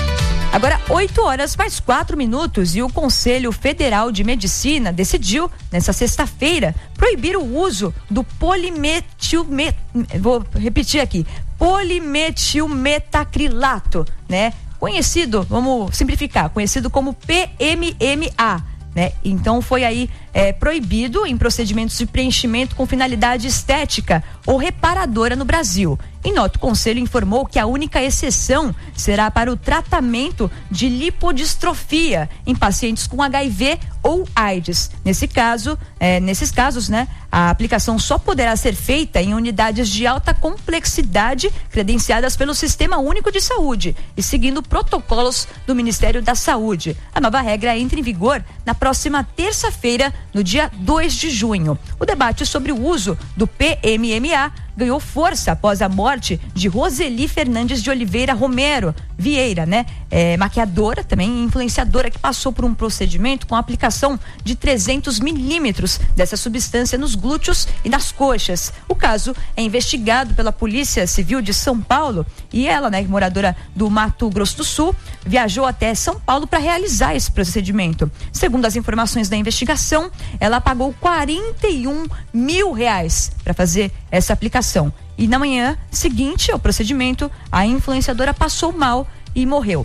Speaker 20: Agora, oito horas mais quatro minutos e o Conselho Federal de Medicina decidiu, nessa sexta-feira, proibir o uso do polimetilmet... Vou repetir aqui. Polimetilmetacrilato, né? Conhecido, vamos simplificar, conhecido como P M M A, né? Então foi aí é, proibido em procedimentos de preenchimento com finalidade estética ou reparadora no Brasil. Em nota, o Conselho informou que a única exceção será para o tratamento de lipodistrofia em pacientes com H I V ou AIDS. Nesse caso, é, nesses casos, né, a aplicação só poderá ser feita em unidades de alta complexidade credenciadas pelo Sistema Único de Saúde e seguindo protocolos do Ministério da Saúde. A nova regra entra em vigor na próxima terça-feira, no dia dois de junho. O debate sobre o uso do P M M A ganhou força após a morte de Roseli Fernandes de Oliveira Romero Vieira, né? É, maquiadora, também influenciadora, que passou por um procedimento com a aplicação de trezentos milímetros dessa substância nos glúteos e nas coxas. O caso é investigado pela Polícia Civil de São Paulo e ela, né, moradora do Mato Grosso do Sul, viajou até São Paulo para realizar esse procedimento. Segundo as informações da investigação, ela pagou quarenta e um mil reais para fazer essa aplicação. E na manhã seguinte ao procedimento, a influenciadora passou mal e morreu.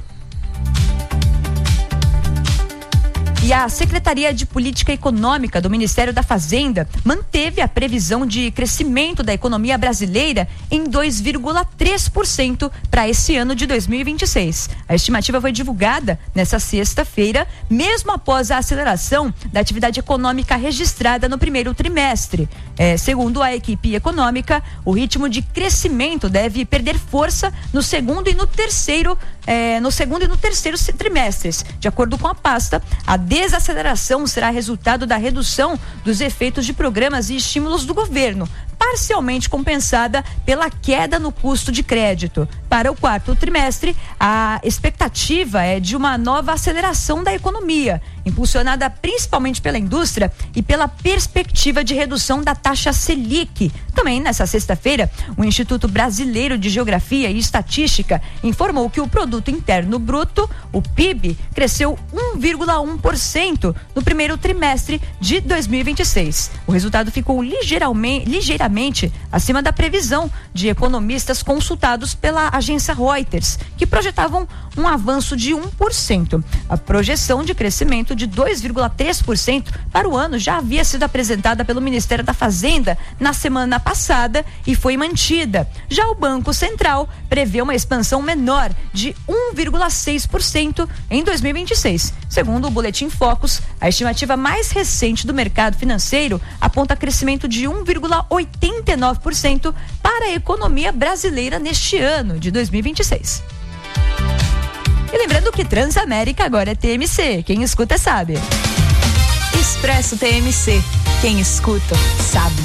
Speaker 20: E a Secretaria de Política Econômica do Ministério da Fazenda manteve a previsão de crescimento da economia brasileira em dois vírgula três por cento para esse ano de dois mil e vinte e seis. A estimativa foi divulgada nesta sexta-feira, mesmo após a aceleração da atividade econômica registrada no primeiro trimestre. É, segundo a equipe econômica, o ritmo de crescimento deve perder força no segundo e no terceiro, é, no segundo e no terceiro trimestres. De acordo com a pasta, a desaceleração será resultado da redução dos efeitos de programas e estímulos do governo, parcialmente compensada pela queda no custo de crédito. Para o quarto trimestre, a expectativa é de uma nova aceleração da economia, impulsionada principalmente pela indústria e pela perspectiva de redução da taxa Selic. Também nessa sexta-feira, o Instituto Brasileiro de Geografia e Estatística informou que o Produto Interno Bruto, o P I B, cresceu um vírgula um por cento no primeiro trimestre de dois mil e vinte e seis. O resultado ficou ligeiramente, ligeiramente acima da previsão de economistas consultados pela agência Reuters, que projetavam um avanço de um por cento. A projeção de crescimento de dois vírgula três por cento para o ano já havia sido apresentada pelo Ministério da Fazenda na semana passada e foi mantida. Já o Banco Central prevê uma expansão menor de um vírgula seis por cento em dois mil e vinte e seis. Segundo o Boletim Focus, a estimativa mais recente do mercado financeiro aponta crescimento de um vírgula oitenta e nove por cento para a economia brasileira neste ano de dois mil e vinte e seis. E lembrando que Transamérica agora é T M C, quem escuta sabe.
Speaker 21: Expresso T M C, quem escuta sabe.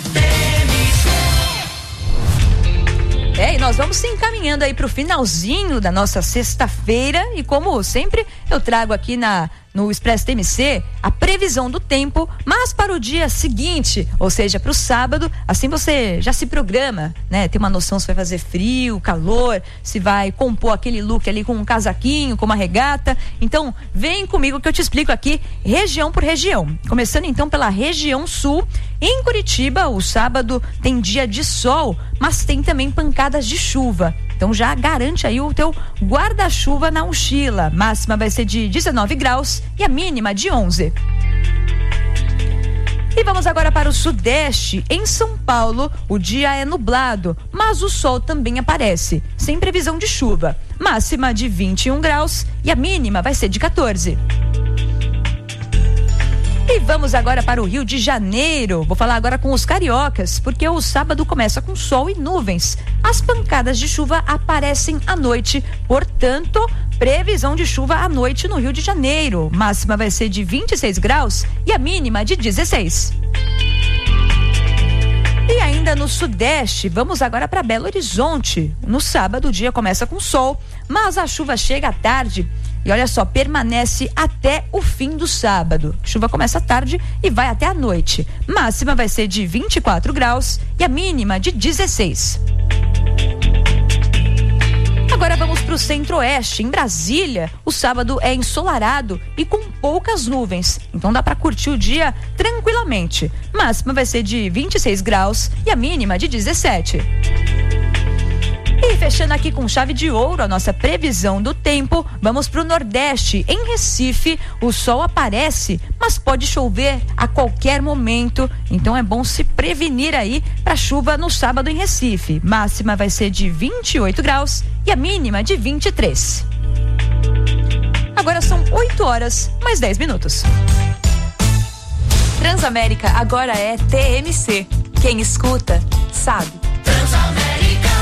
Speaker 20: É, e nós vamos se encaminhando aí pro finalzinho da nossa sexta-feira e como sempre eu trago aqui na no Expresso T M C a previsão do tempo, mas para o dia seguinte, ou seja, para o sábado, assim você já se programa, né? Tem uma noção se vai fazer frio, calor, se vai compor aquele look ali com um casaquinho, com uma regata. Então, vem comigo que eu te explico aqui região por região. Começando então pela região sul. Em Curitiba, o sábado tem dia de sol, mas tem também pancadas de chuva. Então já garante aí o teu guarda-chuva na mochila. Máxima vai ser de dezenove graus e a mínima de onze. E vamos agora para o sudeste. Em São Paulo, o dia é nublado, mas o sol também aparece, sem previsão de chuva. Máxima de vinte e um graus e a mínima vai ser de quatorze. E vamos agora para o Rio de Janeiro. Vou falar agora com os cariocas, porque o sábado começa com sol e nuvens. As pancadas de chuva aparecem à noite, portanto, previsão de chuva à noite no Rio de Janeiro. Máxima vai ser de vinte e seis graus e a mínima de dezesseis. E ainda no sudeste, vamos agora para Belo Horizonte. No sábado o dia começa com sol, mas a chuva chega à tarde. E olha só, permanece até o fim do sábado. Chuva começa à tarde e vai até a noite. Máxima vai ser de vinte e quatro graus e a mínima de dezesseis. Agora vamos para o Centro-Oeste. Em Brasília, o sábado é ensolarado e com poucas nuvens, então dá para curtir o dia tranquilamente. Máxima vai ser de vinte e seis graus e a mínima de dezessete. E fechando aqui com chave de ouro a nossa previsão do tempo, vamos para o Nordeste. Em Recife, o sol aparece, mas pode chover a qualquer momento. Então é bom se prevenir aí para chuva no sábado em Recife. Máxima vai ser de vinte e oito graus e a mínima de vinte e três. Agora são oito horas, mais dez minutos.
Speaker 21: Transamérica agora é T M C. Quem escuta, sabe.
Speaker 10: Transamérica.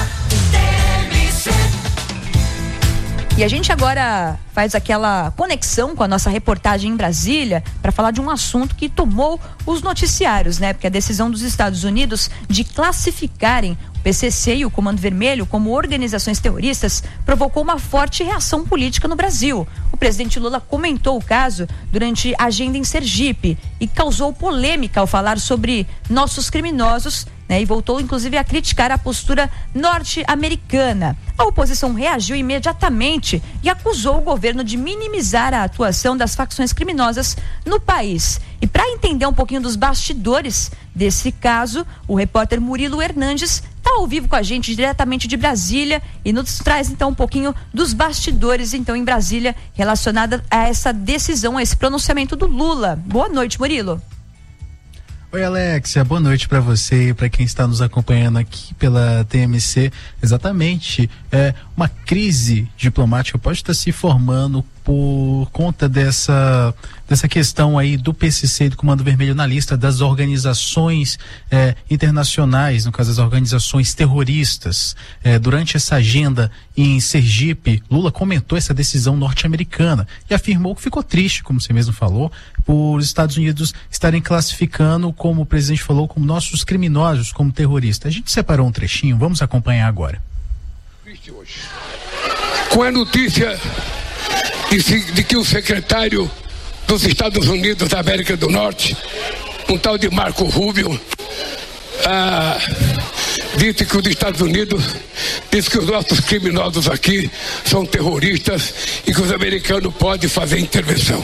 Speaker 20: E a gente agora faz aquela conexão com a nossa reportagem em Brasília para falar de um assunto que tomou os noticiários, né? Porque a decisão dos Estados Unidos de classificarem o P C C e o Comando Vermelho como organizações terroristas provocou uma forte reação política no Brasil. O presidente Lula comentou o caso durante a agenda em Sergipe e causou polêmica ao falar sobre nossos criminosos, né, e voltou inclusive a criticar a postura norte-americana. A oposição reagiu imediatamente e acusou o governo de minimizar a atuação das facções criminosas no país. E para entender um pouquinho dos bastidores desse caso, o repórter Murilo Hernandes está ao vivo com a gente diretamente de Brasília e nos traz então um pouquinho dos bastidores então em Brasília relacionada a essa decisão, a esse pronunciamento do Lula. Boa noite, Murilo.
Speaker 3: Oi, Alexia, boa noite para você e para quem está nos acompanhando aqui pela T M C. Exatamente, é, uma crise diplomática pode estar se formando por conta dessa, dessa questão aí do P C C e do Comando Vermelho na lista das organizações eh, internacionais, no caso das organizações terroristas. Eh, durante essa agenda em Sergipe, Lula comentou essa decisão norte-americana e afirmou que ficou triste, como você mesmo falou, por os Estados Unidos estarem classificando, como o presidente falou, como nossos criminosos, como terroristas. A gente separou um trechinho, vamos acompanhar agora.
Speaker 22: Triste hoje. Com a notícia De, de que o secretário dos Estados Unidos da América do Norte, um tal de Marco Rubio, ah, disse que os Estados Unidos diz que os nossos criminosos aqui são terroristas e que os americanos podem fazer intervenção.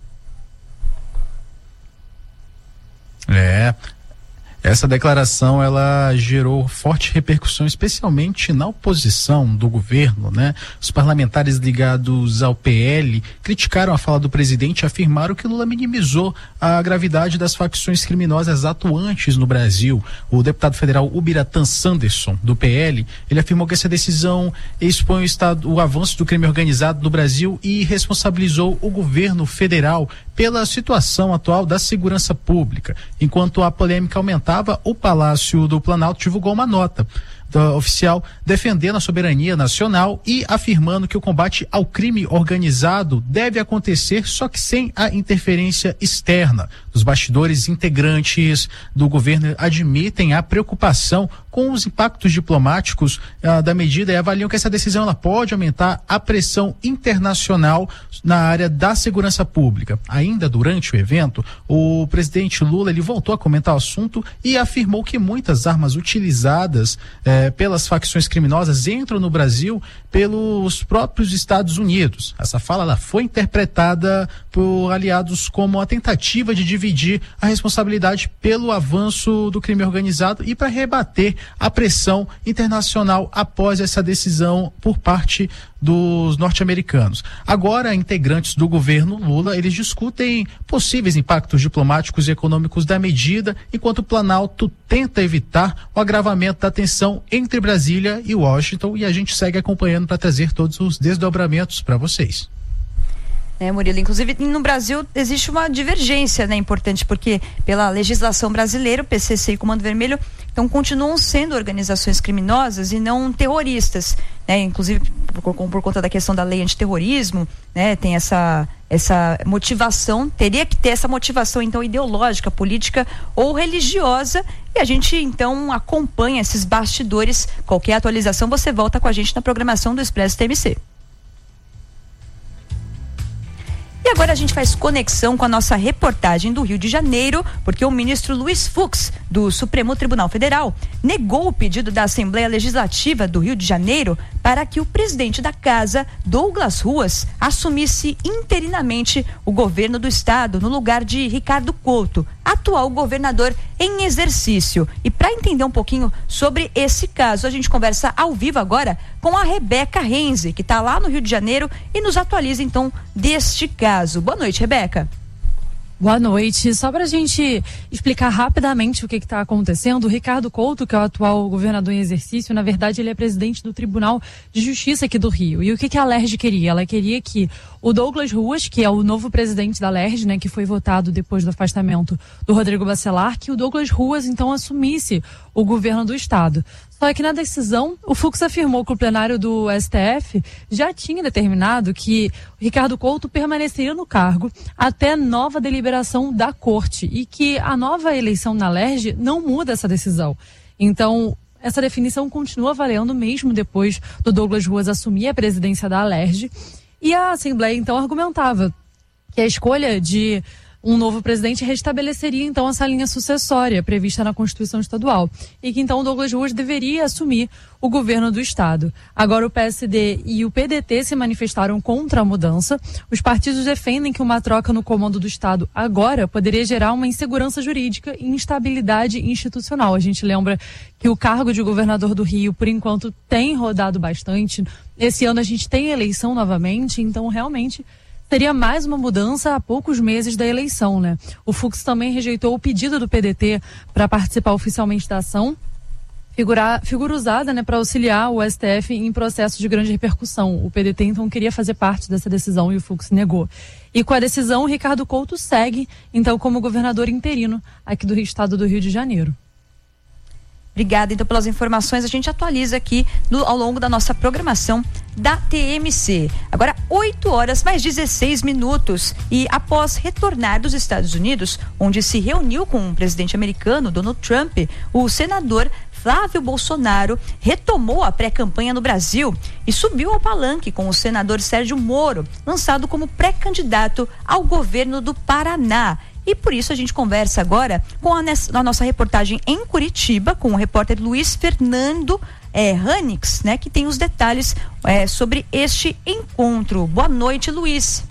Speaker 3: É. Essa declaração, ela gerou forte repercussão, especialmente na oposição do governo, né? Os parlamentares ligados ao P L criticaram a fala do presidente e afirmaram que Lula minimizou a gravidade das facções criminosas atuantes no Brasil. O deputado federal Ubiratã Sanderson, do P L, ele afirmou que essa decisão expõe o, estado, o avanço do crime organizado no Brasil e responsabilizou o governo federal pela situação atual da segurança pública. Enquanto a polêmica aumentava, o Palácio do Planalto divulgou uma nota oficial defendendo a soberania nacional e afirmando que o combate ao crime organizado deve acontecer, só que sem a interferência externa. Os bastidores, integrantes do governo admitem a preocupação com os impactos diplomáticos ah, da medida e avaliam que essa decisão ela pode aumentar a pressão internacional na área da segurança pública. Ainda durante o evento, o presidente Lula ele voltou a comentar o assunto e afirmou que muitas armas utilizadas eh, pelas facções criminosas entram no Brasil pelos próprios Estados Unidos. Essa fala ela foi interpretada por aliados como a tentativa de dividir a responsabilidade pelo avanço do crime organizado e para rebater a pressão internacional após essa decisão por parte dos norte-americanos. Agora, integrantes do governo Lula, eles discutem possíveis impactos diplomáticos e econômicos da medida, enquanto o Planalto tenta evitar o agravamento da tensão entre Brasília e Washington, e a gente segue acompanhando para trazer todos os desdobramentos para vocês.
Speaker 20: É, Murilo, inclusive no Brasil existe uma divergência, né, importante, porque pela legislação brasileira, o P C C e o Comando Vermelho então continuam sendo organizações criminosas e não terroristas, né, inclusive por, por conta da questão da lei antiterrorismo, né, tem essa, essa motivação, teria que ter essa motivação então ideológica, política ou religiosa, e a gente então acompanha esses bastidores. Qualquer atualização você volta com a gente na programação do Expresso T M C. E agora a gente faz conexão com a nossa reportagem do Rio de Janeiro, porque o ministro Luiz Fux, do Supremo Tribunal Federal, negou o pedido da Assembleia Legislativa do Rio de Janeiro para que o presidente da casa, Douglas Ruas, assumisse interinamente o governo do estado no lugar de Ricardo Couto, atual governador em exercício. E para entender um pouquinho sobre esse caso, a gente conversa ao vivo agora com a Rebeca Renze, que está lá no Rio de Janeiro e nos atualiza então deste caso. Boa noite, Rebeca.
Speaker 1: Boa noite. Só para a gente explicar rapidamente o que está acontecendo, o Ricardo Couto, que é o atual governador em exercício, na verdade ele é presidente do Tribunal de Justiça aqui do Rio. E o que, que a LERJ queria? Ela queria que o Douglas Ruas, que é o novo presidente da LERJ, né, que foi votado depois do afastamento do Rodrigo Bacelar, que o Douglas Ruas então assumisse o governo do estado. Só que na decisão, o Fux afirmou que o plenário do S T F já tinha determinado que o Ricardo Couto permaneceria no cargo até nova deliberação da corte e que a nova eleição na LERJ não muda essa decisão. Então, essa definição continua valendo mesmo depois do Douglas Ruas assumir a presidência da LERJ. E a Assembleia, então, argumentava que a escolha de um novo presidente restabeleceria, então, essa linha sucessória prevista na Constituição Estadual e que, então, o Douglas Ruas deveria assumir o governo do estado. Agora, o P S D e o P D T se manifestaram contra a mudança. Os partidos defendem que uma troca no comando do estado agora poderia gerar uma insegurança jurídica e instabilidade institucional. A gente lembra que o cargo de governador do Rio, por enquanto, tem rodado bastante. Esse ano a gente tem eleição novamente, então, realmente seria mais uma mudança a poucos meses da eleição, né? O Fux também rejeitou o pedido do P D T para participar oficialmente da ação, figura, figura usada, né, para auxiliar o S T F em processos de grande repercussão. O P D T, então, queria fazer parte dessa decisão e o Fux negou. E com a decisão, o Ricardo Couto segue, então, como governador interino aqui do estado do Rio de Janeiro.
Speaker 20: Obrigada, então, pelas informações. A gente atualiza aqui no, ao longo da nossa programação da T M C. Agora, oito horas mais dezesseis minutos. E após retornar dos Estados Unidos, onde se reuniu com o presidente americano, Donald Trump, o senador Flávio Bolsonaro retomou a pré-campanha no Brasil e subiu ao palanque com o senador Sérgio Moro, lançado como pré-candidato ao governo do Paraná. E por isso a gente conversa agora com a, a nossa reportagem em Curitiba, com o repórter Luiz Fernando é, Hanix, né, que tem os detalhes é, sobre este encontro. Boa noite, Luiz.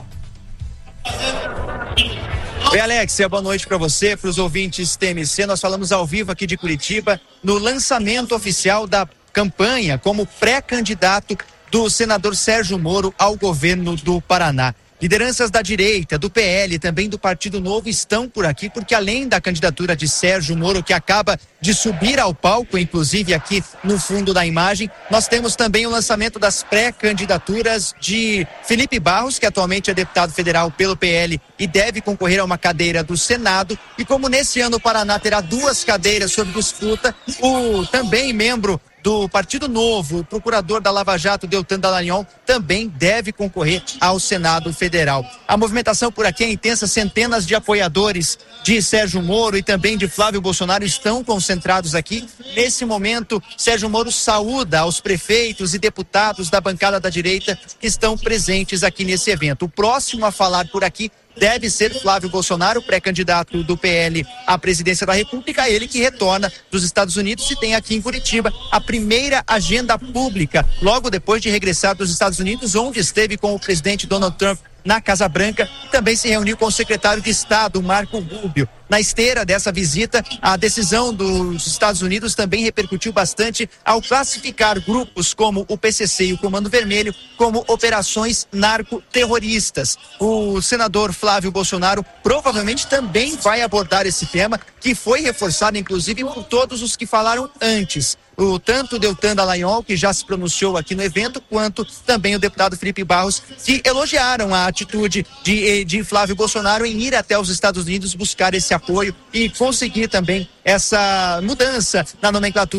Speaker 4: Oi, Alexia, boa noite para você, para os ouvintes T M C. Nós falamos ao vivo aqui de Curitiba no lançamento oficial da campanha como pré-candidato do senador Sérgio Moro ao governo do Paraná. Lideranças da direita, do P L, também do Partido Novo estão por aqui, porque além da candidatura de Sérgio Moro, que acaba de subir ao palco, inclusive aqui no fundo da imagem, nós temos também o lançamento das pré-candidaturas de Felipe Barros, que atualmente é deputado federal pelo P L e deve concorrer a uma cadeira do Senado. E como nesse ano o Paraná terá duas cadeiras sob disputa, o também membro do Partido Novo, o procurador da Lava Jato, Deltan Dallagnol, também deve concorrer ao Senado Federal. A movimentação por aqui é intensa, centenas de apoiadores de Sérgio Moro e também de Flávio Bolsonaro estão concentrados aqui. Nesse momento, Sérgio Moro saúda aos prefeitos e deputados da bancada da direita que estão presentes aqui nesse evento. O próximo a falar por aqui deve ser Flávio Bolsonaro, pré-candidato do P L à presidência da República, ele que retorna dos Estados Unidos e tem aqui em Curitiba a primeira agenda pública, logo depois de regressar dos Estados Unidos, onde esteve com o presidente Donald Trump na Casa Branca, também se reuniu com o secretário de Estado, Marco Rubio. Na esteira dessa visita, a decisão dos Estados Unidos também repercutiu bastante ao classificar grupos como o P C C e o Comando Vermelho como operações narcoterroristas. O senador Flávio Bolsonaro provavelmente também vai abordar esse tema, que foi reforçado inclusive por todos os que falaram antes. O, tanto o Deltan Dallagnol, que já se pronunciou aqui no evento, quanto também o deputado Felipe Barros, que elogiaram a atitude de, de Flávio Bolsonaro em ir até os Estados Unidos buscar esse apoio e conseguir também essa mudança na nomenclatura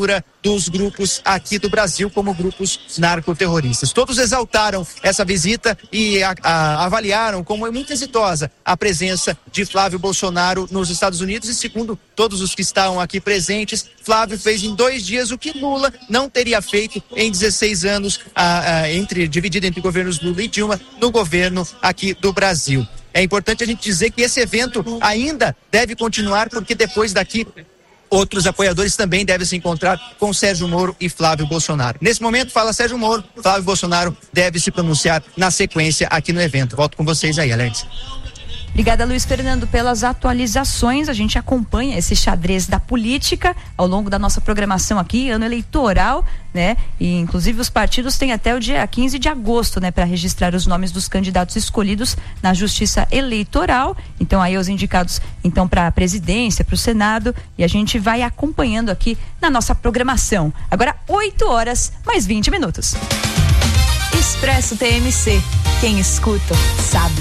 Speaker 4: dos grupos aqui do Brasil como grupos narcoterroristas. Todos exaltaram essa visita e a, a, avaliaram como é muito exitosa a presença de Flávio Bolsonaro nos Estados Unidos e, segundo todos os que estavam aqui presentes, Flávio fez em dois dias o que Lula não teria feito em dezesseis anos, a, a, entre, dividido entre governos Lula e Dilma, no governo aqui do Brasil. É importante a gente dizer que esse evento ainda deve continuar, porque depois daqui outros apoiadores também devem se encontrar com Sérgio Moro e Flávio Bolsonaro. Nesse momento fala Sérgio Moro, Flávio Bolsonaro deve se pronunciar na sequência aqui no evento. Volto com vocês aí, Alex.
Speaker 20: Obrigada, Luiz Fernando, pelas atualizações. A gente acompanha esse xadrez da política ao longo da nossa programação aqui, ano eleitoral, né? E inclusive os partidos têm até o dia quinze de agosto, né, para registrar os nomes dos candidatos escolhidos na Justiça Eleitoral. Então aí os indicados então para a presidência, para o Senado, e a gente vai acompanhando aqui na nossa programação. Agora oito horas mais vinte minutos.
Speaker 21: Expresso T M C. Quem escuta sabe.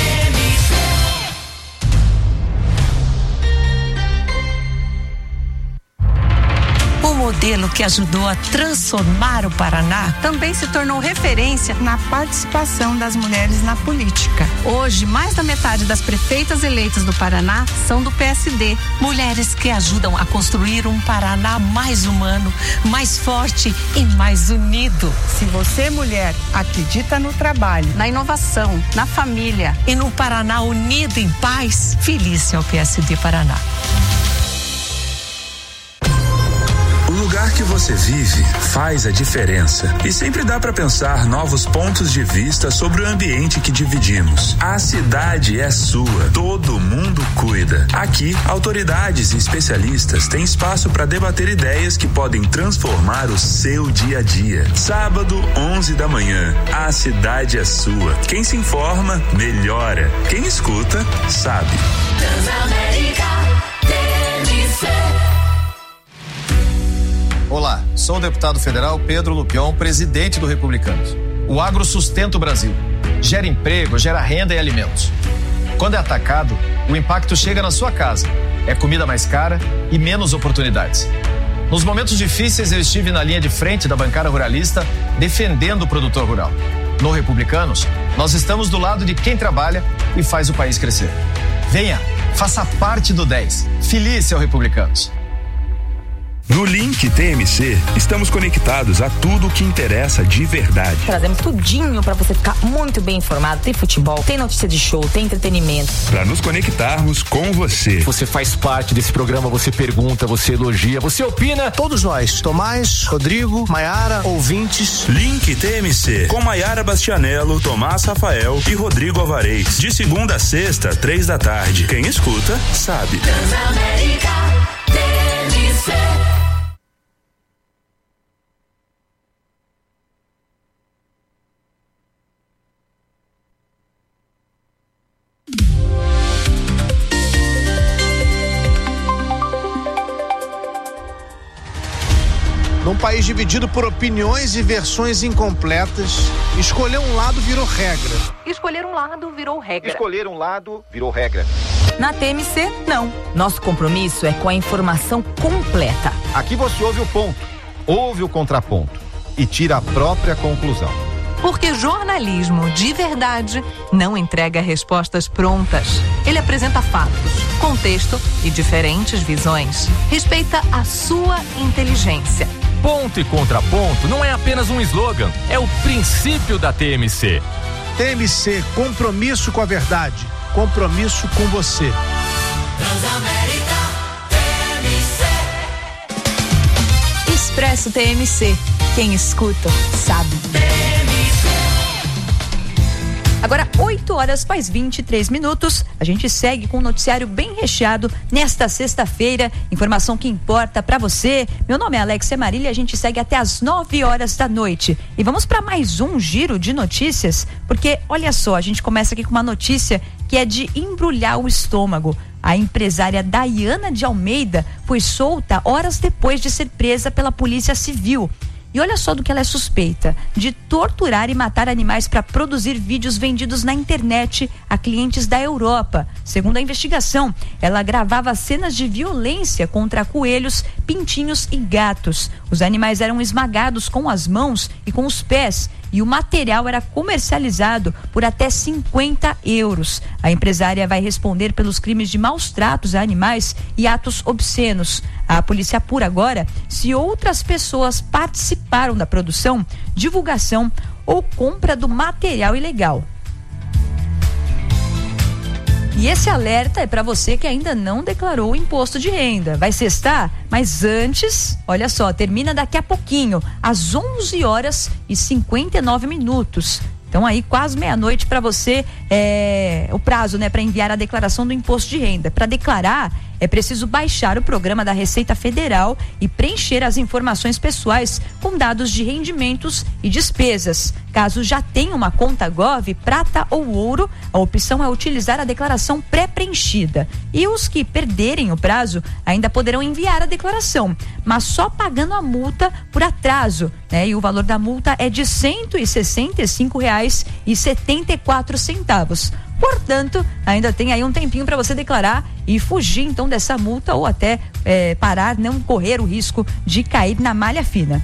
Speaker 5: O modelo que ajudou a transformar o Paraná
Speaker 9: também se tornou referência na participação das mulheres na política. Hoje, mais da metade das prefeitas eleitas do Paraná são do P S D.
Speaker 5: Mulheres que ajudam a construir um Paraná mais humano, mais forte e mais unido.
Speaker 9: Se você, mulher, acredita no trabalho, na inovação, na família
Speaker 5: e no Paraná unido em paz, feliz é o P S D Paraná.
Speaker 13: O lugar que você vive faz a diferença e sempre dá para pensar novos pontos de vista sobre o ambiente que dividimos. A cidade é sua, todo mundo cuida. Aqui, autoridades e especialistas têm espaço para debater ideias que podem transformar o seu dia a dia. Sábado, onze da manhã, a cidade é sua. Quem se informa, melhora. Quem escuta, sabe. Transamérica T M C.
Speaker 23: Olá, sou o deputado federal Pedro Lupion, presidente do Republicanos. O agro sustenta o Brasil, gera emprego, gera renda e alimentos. Quando é atacado, o impacto chega na sua casa. É comida mais cara e menos oportunidades. Nos momentos difíceis, eu estive na linha de frente da bancada ruralista, defendendo o produtor rural. No Republicanos, nós estamos do lado de quem trabalha e faz o país crescer. Venha, faça parte do dez. Feliz ao Republicanos.
Speaker 13: No Link T M C, estamos conectados a tudo o que interessa de verdade.
Speaker 24: Trazemos tudinho para você ficar muito bem informado. Tem futebol, tem notícia de show, tem entretenimento.
Speaker 13: Para nos conectarmos com você.
Speaker 25: Você faz parte desse programa, você pergunta, você elogia, você opina.
Speaker 26: Todos nós, Tomás, Rodrigo, Maiara, ouvintes.
Speaker 13: Link T M C, com Maiara Bastianello, Tomás Rafael e Rodrigo Alvarez. De segunda a sexta, três da tarde. Quem escuta, sabe. Transamérica T M C.
Speaker 26: Num país dividido por opiniões e versões incompletas, escolher um lado virou regra.
Speaker 21: Escolher um lado virou regra.
Speaker 23: Escolher um lado virou regra.
Speaker 21: Na T M C, não. Nosso compromisso é com a informação completa.
Speaker 23: Aqui você ouve o ponto, ouve o contraponto e tira a própria conclusão.
Speaker 21: Porque jornalismo de verdade não entrega respostas prontas. Ele apresenta fatos, contexto e diferentes visões. Respeita a sua inteligência.
Speaker 17: Ponto e contraponto não é apenas um slogan, é o princípio da T M C.
Speaker 26: T M C, compromisso com a verdade, compromisso com você.
Speaker 21: Transamérica T M C. Expresso T M C. Quem escuta, sabe.
Speaker 20: Agora, oito horas mais vinte e três minutos. A gente segue com um noticiário bem recheado nesta sexta-feira. Informação que importa pra você. Meu nome é Alexia Marília e a gente segue até as nove horas da noite. E vamos para mais um giro de notícias, porque olha só, a gente começa aqui com uma notícia que é de embrulhar o estômago. A empresária Daiana de Almeida foi solta horas depois de ser presa pela Polícia Civil. E olha só do que ela é suspeita: de torturar e matar animais para produzir vídeos vendidos na internet a clientes da Europa. Segundo a investigação, ela gravava cenas de violência contra coelhos, pintinhos e gatos. Os animais eram esmagados com as mãos e com os pés, e o material era comercializado por até cinquenta euros. A empresária vai responder pelos crimes de maus tratos a animais e atos obscenos. A polícia apura agora se outras pessoas participaram da produção, divulgação ou compra do material ilegal. E esse alerta é para você que ainda não declarou o imposto de renda. Vai sextar? Mas antes, olha só, termina daqui a pouquinho, às onze horas e cinquenta e nove minutos. Então aí quase meia-noite para você, é, o prazo, né, para enviar a declaração do imposto de renda. Para declarar, é preciso baixar o programa da Receita Federal e preencher as informações pessoais com dados de rendimentos e despesas. Caso já tenha uma conta Gov, prata ou ouro, a opção é utilizar a declaração pré-preenchida. E os que perderem o prazo ainda poderão enviar a declaração, mas só pagando a multa por atraso, né? E o valor da multa é de cento e sessenta e cinco reais e setenta e quatro centavos. Portanto, ainda tem aí um tempinho para você declarar e fugir então dessa multa ou até é, parar, não correr o risco de cair na malha fina.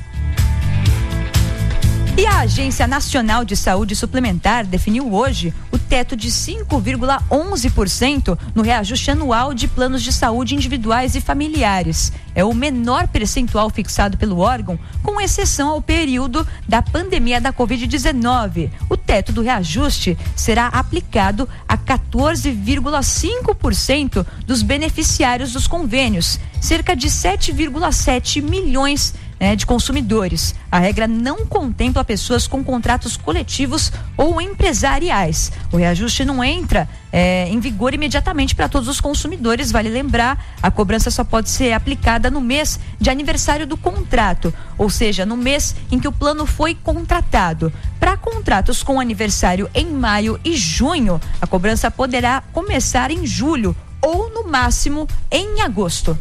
Speaker 20: E a Agência Nacional de Saúde Suplementar definiu hoje o teto de cinco vírgula onze por cento no reajuste anual de planos de saúde individuais e familiares. É o menor percentual fixado pelo órgão, com exceção ao período da pandemia da covid dezenove. O teto do reajuste será aplicado a quatorze vírgula cinco por cento dos beneficiários dos convênios, cerca de sete vírgula sete milhões Né, de consumidores. A regra não contempla pessoas com contratos coletivos ou empresariais. O reajuste não entra é, em vigor imediatamente para todos os consumidores. Vale lembrar, a cobrança só pode ser aplicada no mês de aniversário do contrato, ou seja, no mês em que o plano foi contratado. Para contratos com aniversário em maio e junho, a cobrança poderá começar em julho ou, no máximo, em agosto.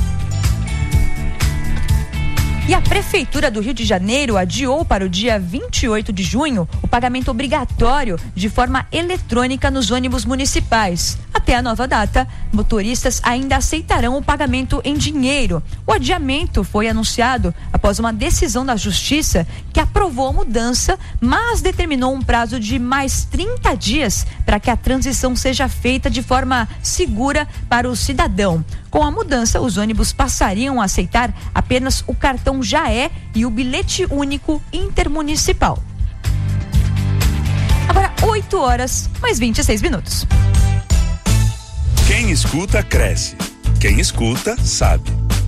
Speaker 20: E a Prefeitura do Rio de Janeiro adiou para o dia vinte e oito de junho o pagamento obrigatório de forma eletrônica nos ônibus municipais. Até a nova data, motoristas ainda aceitarão o pagamento em dinheiro. O adiamento foi anunciado após uma decisão da Justiça que aprovou a mudança, mas determinou um prazo de mais trinta dias para que a transição seja feita de forma segura para o cidadão. Com a mudança, os ônibus passariam a aceitar apenas o cartão Jaé e o bilhete único intermunicipal. Agora, oito horas, mais vinte e seis minutos.
Speaker 13: Quem escuta, cresce. Quem escuta, sabe.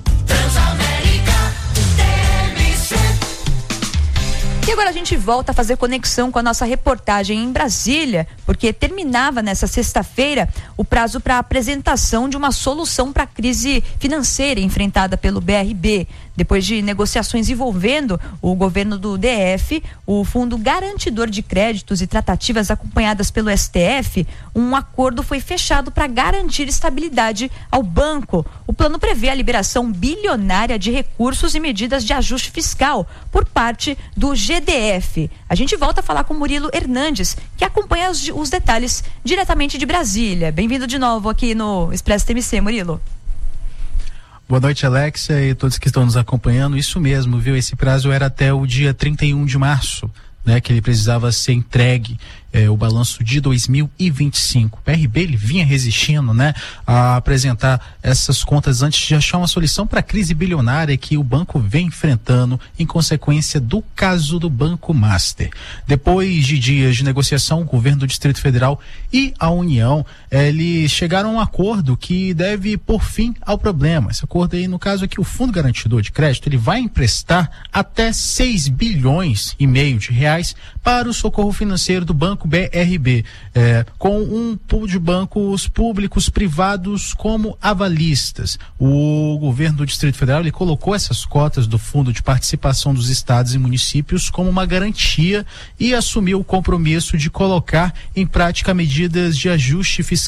Speaker 20: E agora a gente volta a fazer conexão com a nossa reportagem em Brasília, porque terminava nessa sexta-feira o prazo para a apresentação de uma solução para a crise financeira enfrentada pelo B R B. Depois de negociações envolvendo o governo do D F, o Fundo Garantidor de Créditos e tratativas acompanhadas pelo S T F, um acordo foi fechado para garantir estabilidade ao banco. O plano prevê a liberação bilionária de recursos e medidas de ajuste fiscal por parte do G D F. A gente volta a falar com Murilo Hernandes, que acompanha os, os detalhes diretamente de Brasília. Bem-vindo de novo aqui no Expresso T M C, Murilo.
Speaker 3: Boa noite, Alexia, e todos que estão nos acompanhando. Isso mesmo, viu? Esse prazo era até o dia trinta e um de março, né? Que ele precisava ser entregue é, o balanço de dois mil e vinte e cinco. O P R B ele vinha resistindo, né, a apresentar essas contas antes de achar uma solução para a crise bilionária que o banco vem enfrentando em consequência do caso do Banco Master. Depois de dias de negociação, o governo do Distrito Federal e a União, eh, eles chegaram a um acordo que deve pôr fim ao problema. Esse acordo aí, no caso aqui, o Fundo Garantidor de Crédito, ele vai emprestar até seis bilhões e meio de reais para o socorro financeiro do Banco B R B, é, com um pool de bancos públicos privados como avalistas. O governo do Distrito Federal ele colocou essas cotas do Fundo de Participação dos Estados e Municípios como uma garantia e assumiu o compromisso de colocar em prática medidas de ajuste fiscal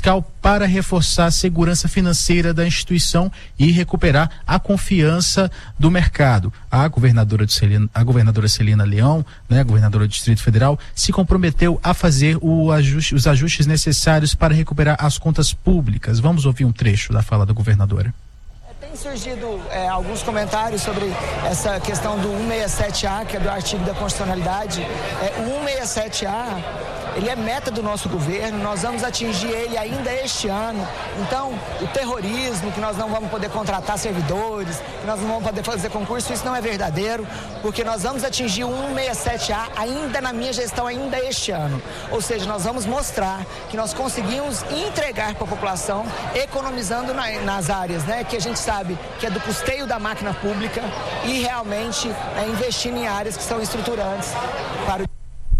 Speaker 3: para reforçar a segurança financeira da instituição e recuperar a confiança do mercado. A governadora, de Celina, a governadora Celina Leão, né, a governadora do Distrito Federal, se comprometeu a fazer o ajuste, os ajustes necessários para recuperar as contas públicas. Vamos ouvir um trecho da fala da governadora.
Speaker 8: Tem surgido é, alguns comentários sobre essa questão do cento e sessenta e sete A, que é do artigo da constitucionalidade. É, o cento e sessenta e sete A, ele é meta do nosso governo, nós vamos atingir ele ainda este ano. Então, o terrorismo, que nós não vamos poder contratar servidores, que nós não vamos poder fazer concurso, isso não é verdadeiro, porque nós vamos atingir o cento e sessenta e sete A ainda na minha gestão, ainda este ano. Ou seja, nós vamos mostrar que nós conseguimos entregar para a população, economizando na, nas áreas, né, que a gente sabe que é do custeio da máquina pública e realmente é, investindo em áreas que são estruturantes para o...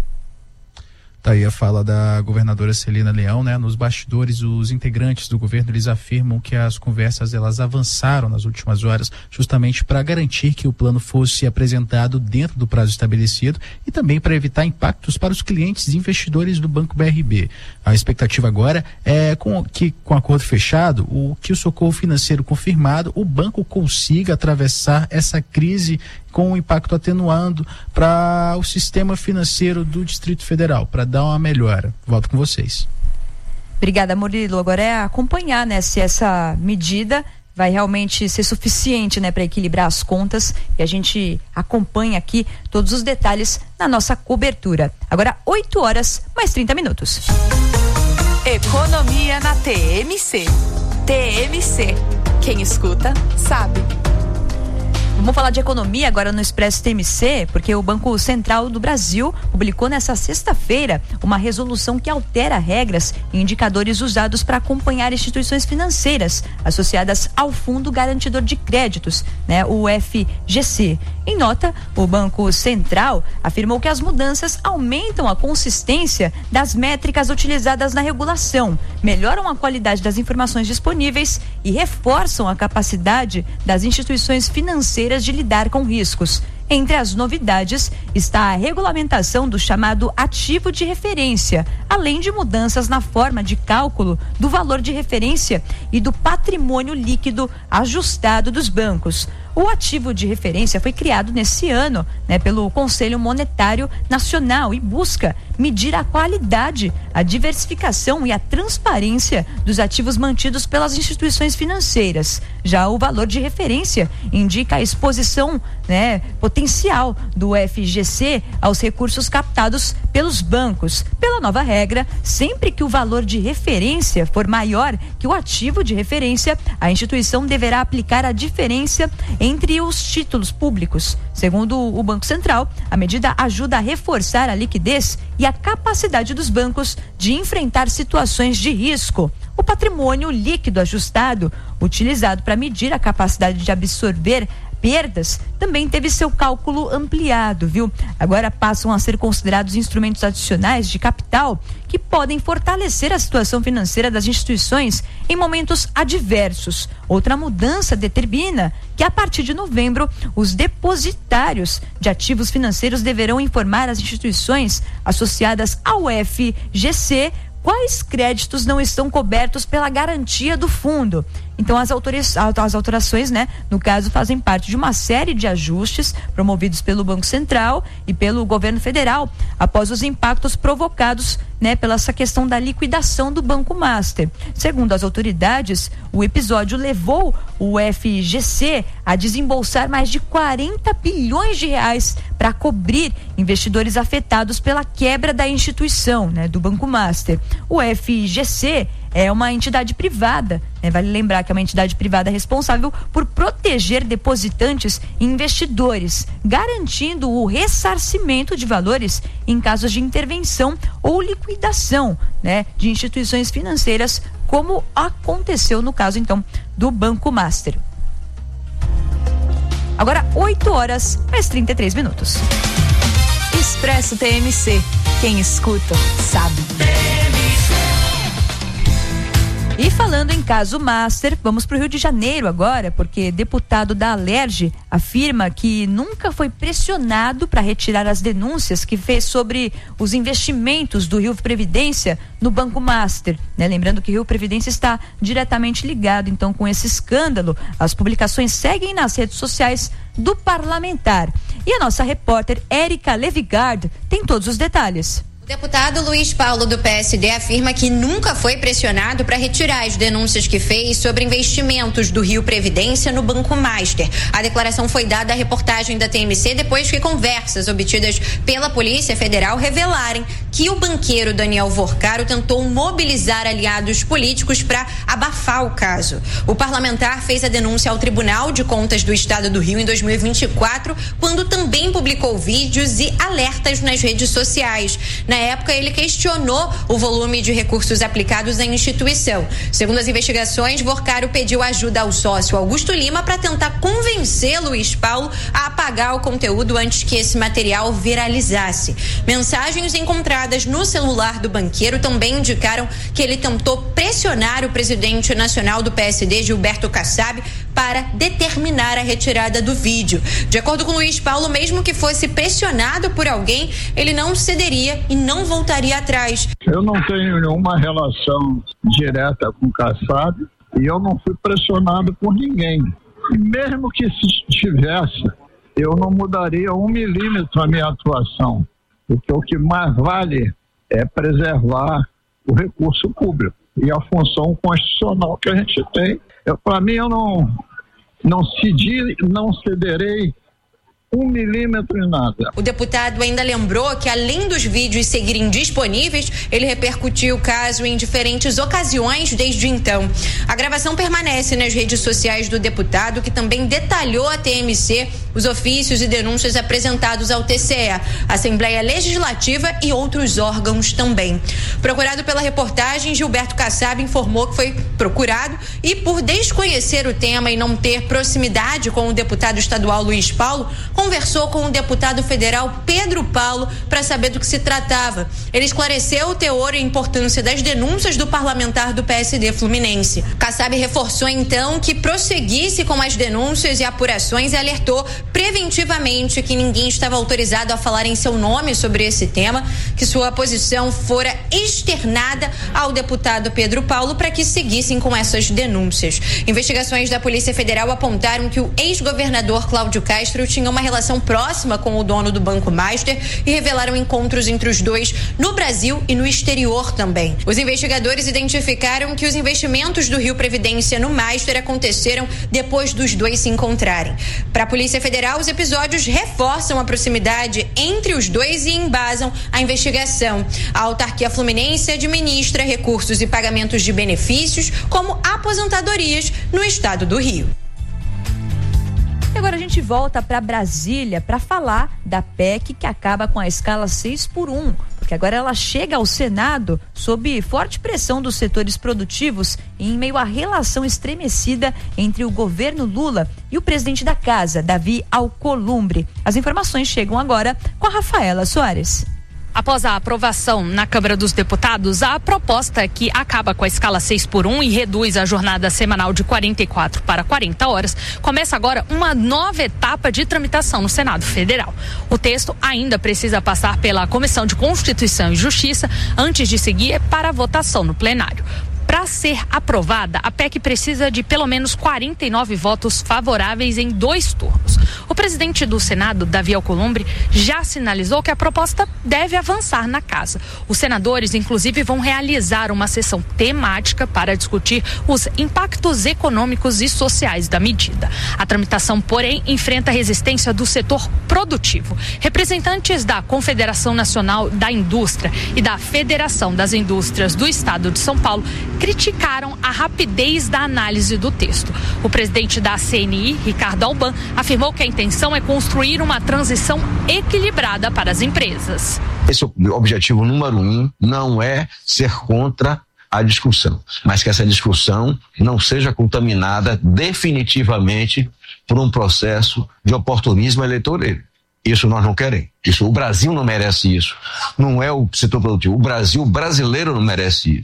Speaker 3: Tá aí a fala da governadora Celina Leão, né? Nos bastidores, os integrantes do governo, eles afirmam que as conversas, elas avançaram nas últimas horas, justamente para garantir que o plano fosse apresentado dentro do prazo estabelecido e também para evitar impactos para os clientes e investidores do Banco B R B. A expectativa agora é com, que, com acordo fechado, o que o socorro financeiro confirmado, o banco consiga atravessar essa crise com o impacto atenuando para o sistema financeiro do Distrito Federal, para dar uma melhora. Volto com vocês.
Speaker 20: Obrigada, Murilo. Agora é acompanhar, né, se essa medida vai realmente ser suficiente, né, para equilibrar as contas, e a gente acompanha aqui todos os detalhes na nossa cobertura. Agora, oito horas mais trinta minutos.
Speaker 21: Economia na T M C. T M C. Quem escuta, sabe.
Speaker 20: Vamos falar de economia agora no Expresso T M C, porque o Banco Central do Brasil publicou nessa sexta-feira uma resolução que altera regras e indicadores usados para acompanhar instituições financeiras associadas ao Fundo Garantidor de Créditos, né, o F G C. Em nota, o Banco Central afirmou que as mudanças aumentam a consistência das métricas utilizadas na regulação, melhoram a qualidade das informações disponíveis e reforçam a capacidade das instituições financeiras de lidar com riscos. Entre as novidades está a regulamentação do chamado ativo de referência, além de mudanças na forma de cálculo do valor de referência e do patrimônio líquido ajustado dos bancos. O ativo de referência foi criado nesse ano, né, pelo Conselho Monetário Nacional e busca medir a qualidade, a diversificação e a transparência dos ativos mantidos pelas instituições financeiras. Já o valor de referência indica a exposição, né, potencial do F G C aos recursos captados pelos bancos. Pela nova regra, sempre que o valor de referência for maior que o ativo de referência, a instituição deverá aplicar a diferença entre os títulos públicos. Segundo o Banco Central, a medida ajuda a reforçar a liquidez e a capacidade dos bancos de enfrentar situações de risco. O patrimônio líquido ajustado, utilizado para medir a capacidade de absorver perdas, também teve seu cálculo ampliado, viu? Agora passam a ser considerados instrumentos adicionais de capital que podem fortalecer a situação financeira das instituições em momentos adversos. Outra mudança determina que a partir de novembro, os depositários de ativos financeiros deverão informar as instituições associadas ao F G C quais créditos não estão cobertos pela garantia do fundo. Então, as, as alterações, né, no caso, fazem parte de uma série de ajustes promovidos pelo Banco Central e pelo governo federal, após os impactos provocados, né, pela essa questão da liquidação do Banco Master. Segundo as autoridades, o episódio levou o F G C a desembolsar mais de quarenta bilhões de reais para cobrir investidores afetados pela quebra da instituição, né, do Banco Master. O F G C é uma entidade privada, né? Vale lembrar que é uma entidade privada responsável por proteger depositantes e investidores, garantindo o ressarcimento de valores em casos de intervenção ou liquidação, né, de instituições financeiras, como aconteceu no caso, então, do Banco Master. Agora, oito horas, mais trinta e três minutos.
Speaker 21: Expresso T M C. Quem escuta, sabe.
Speaker 20: E falando em caso Master, vamos para o Rio de Janeiro agora, porque deputado da Alerj afirma que nunca foi pressionado para retirar as denúncias que fez sobre os investimentos do Rio Previdência no Banco Master, né? Lembrando que o Rio Previdência está diretamente ligado então com esse escândalo. As publicações seguem nas redes sociais do parlamentar. E a nossa repórter Érica Levigard tem todos os detalhes.
Speaker 6: O deputado Luiz Paulo do P S D afirma que nunca foi pressionado para retirar as denúncias que fez sobre investimentos do Rio Previdência no Banco Master. A declaração foi dada à reportagem da T M C depois que conversas obtidas pela Polícia Federal revelarem que o banqueiro Daniel Vorcaro tentou mobilizar aliados políticos para abafar o caso. O parlamentar fez a denúncia ao Tribunal de Contas do Estado do Rio em dois mil e vinte e quatro, quando também publicou vídeos e alertas nas redes sociais. Na época, ele questionou o volume de recursos aplicados à instituição. Segundo as investigações, Vorcaro pediu ajuda ao sócio Augusto Lima para tentar convencer Luiz Paulo a apagar o conteúdo antes que esse material viralizasse. Mensagens encontradas no celular do banqueiro também indicaram que ele tentou pressionar o presidente nacional do P S D, Gilberto Kassab, para determinar a retirada do vídeo. De acordo com Luiz Paulo, mesmo que fosse pressionado por alguém, ele não cederia e não voltaria atrás.
Speaker 11: Eu não tenho nenhuma relação direta com o Kassab e eu não fui pressionado por ninguém. E mesmo que se tivesse, eu não mudaria um milímetro a minha atuação, porque o que mais vale é preservar o recurso público e a função constitucional que a gente tem. Para mim, eu não, não, cedi, não cederei um milímetro em nada.
Speaker 6: O deputado ainda lembrou que, além dos vídeos seguirem disponíveis, ele repercutiu o caso em diferentes ocasiões desde então. A gravação permanece nas redes sociais do deputado, que também detalhou à T M C os ofícios e denúncias apresentados ao T C E, Assembleia Legislativa e outros órgãos também. Procurado pela reportagem, Gilberto Kassab informou que foi procurado e, por desconhecer o tema e não ter proximidade com o deputado estadual Luiz Paulo, conversou com o deputado federal Pedro Paulo para saber do que se tratava. Ele esclareceu o teor e a importância das denúncias do parlamentar do P S D fluminense. Kassab reforçou então que prosseguisse com as denúncias e apurações e alertou preventivamente que ninguém estava autorizado a falar em seu nome sobre esse tema, que sua posição fora externada ao deputado Pedro Paulo para que seguissem com essas denúncias. Investigações da Polícia Federal apontaram que o ex-governador Cláudio Castro tinha uma relação próxima com o dono do Banco Master e revelaram encontros entre os dois no Brasil e no exterior também. Os investigadores identificaram que os investimentos do Rio Previdência no Master aconteceram depois dos dois se encontrarem. Para a Polícia Federal, os episódios reforçam a proximidade entre os dois e embasam a investigação. A autarquia fluminense administra recursos e pagamentos de benefícios, como aposentadorias, no estado do Rio.
Speaker 20: E agora a gente volta para Brasília para falar da P E C que acaba com a escala seis por um, porque agora ela chega ao Senado sob forte pressão dos setores produtivos e em meio à relação estremecida entre o governo Lula e o presidente da casa, Davi Alcolumbre. As informações chegam agora com a Rafaela Soares.
Speaker 12: Após a aprovação na Câmara dos Deputados, a proposta que acaba com a escala seis por um e reduz a jornada semanal de quarenta e quatro para quarenta horas, começa agora uma nova etapa de tramitação no Senado Federal. O texto ainda precisa passar pela Comissão de Constituição e Justiça antes de seguir para a votação no plenário. Para ser aprovada, a P E C precisa de pelo menos quarenta e nove votos favoráveis em dois turnos. O presidente do Senado, Davi Alcolumbre, já sinalizou que a proposta deve avançar na casa. Os senadores, inclusive, vão realizar uma sessão temática para discutir os impactos econômicos e sociais da medida. A tramitação, porém, enfrenta a resistência do setor produtivo. Representantes da Confederação Nacional da Indústria e da Federação das Indústrias do Estado de São Paulo criticaram a rapidez da análise do texto. O presidente da C N I, Ricardo Alban, afirmou que a intenção é construir uma transição equilibrada para as empresas.
Speaker 14: Esse é o objetivo número um, não é ser contra a discussão, mas que essa discussão não seja contaminada definitivamente por um processo de oportunismo eleitoreiro. Isso nós não queremos. Isso, o Brasil não merece isso. Não é o setor produtivo. O Brasil brasileiro não merece isso.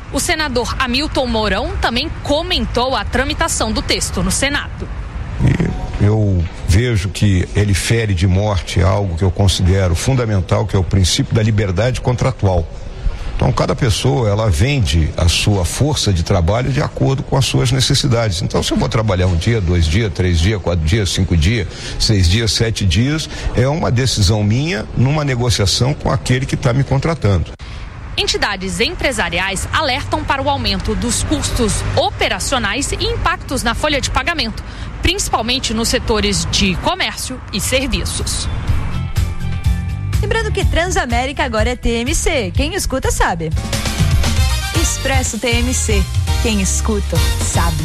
Speaker 12: O senador Hamilton Mourão também comentou a tramitação do texto no Senado.
Speaker 2: Eu vejo que ele fere de morte algo que eu considero fundamental, que é o princípio da liberdade contratual. Então, cada pessoa, ela vende a sua força de trabalho de acordo com as suas necessidades. Então, se eu vou trabalhar um dia, dois dias, três dias, quatro dias, cinco dias, seis dias, sete dias, é uma decisão minha numa negociação com aquele que está me contratando.
Speaker 12: Entidades empresariais alertam para o aumento dos custos operacionais e impactos na folha de pagamento, principalmente nos setores de comércio e serviços.
Speaker 20: Lembrando que Transamérica agora é T M C. Quem escuta sabe.
Speaker 21: Expresso T M C. Quem escuta sabe.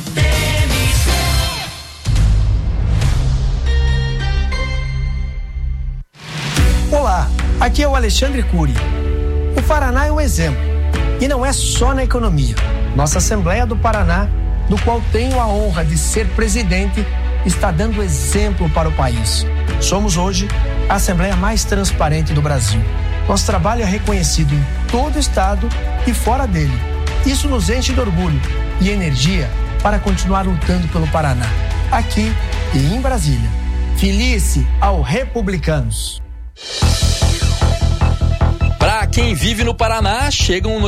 Speaker 7: Olá, aqui é o Alexandre Cury. O Paraná é um exemplo. E não é só na economia. Nossa Assembleia do Paraná, do qual tenho a honra de ser presidente, está dando exemplo para o país. Somos hoje a Assembleia mais transparente do Brasil. Nosso trabalho é reconhecido em todo o estado e fora dele. Isso nos enche de orgulho e energia para continuar lutando pelo Paraná, aqui e em Brasília. Felice ao Republicanos.
Speaker 17: Para quem vive no Paraná, chegam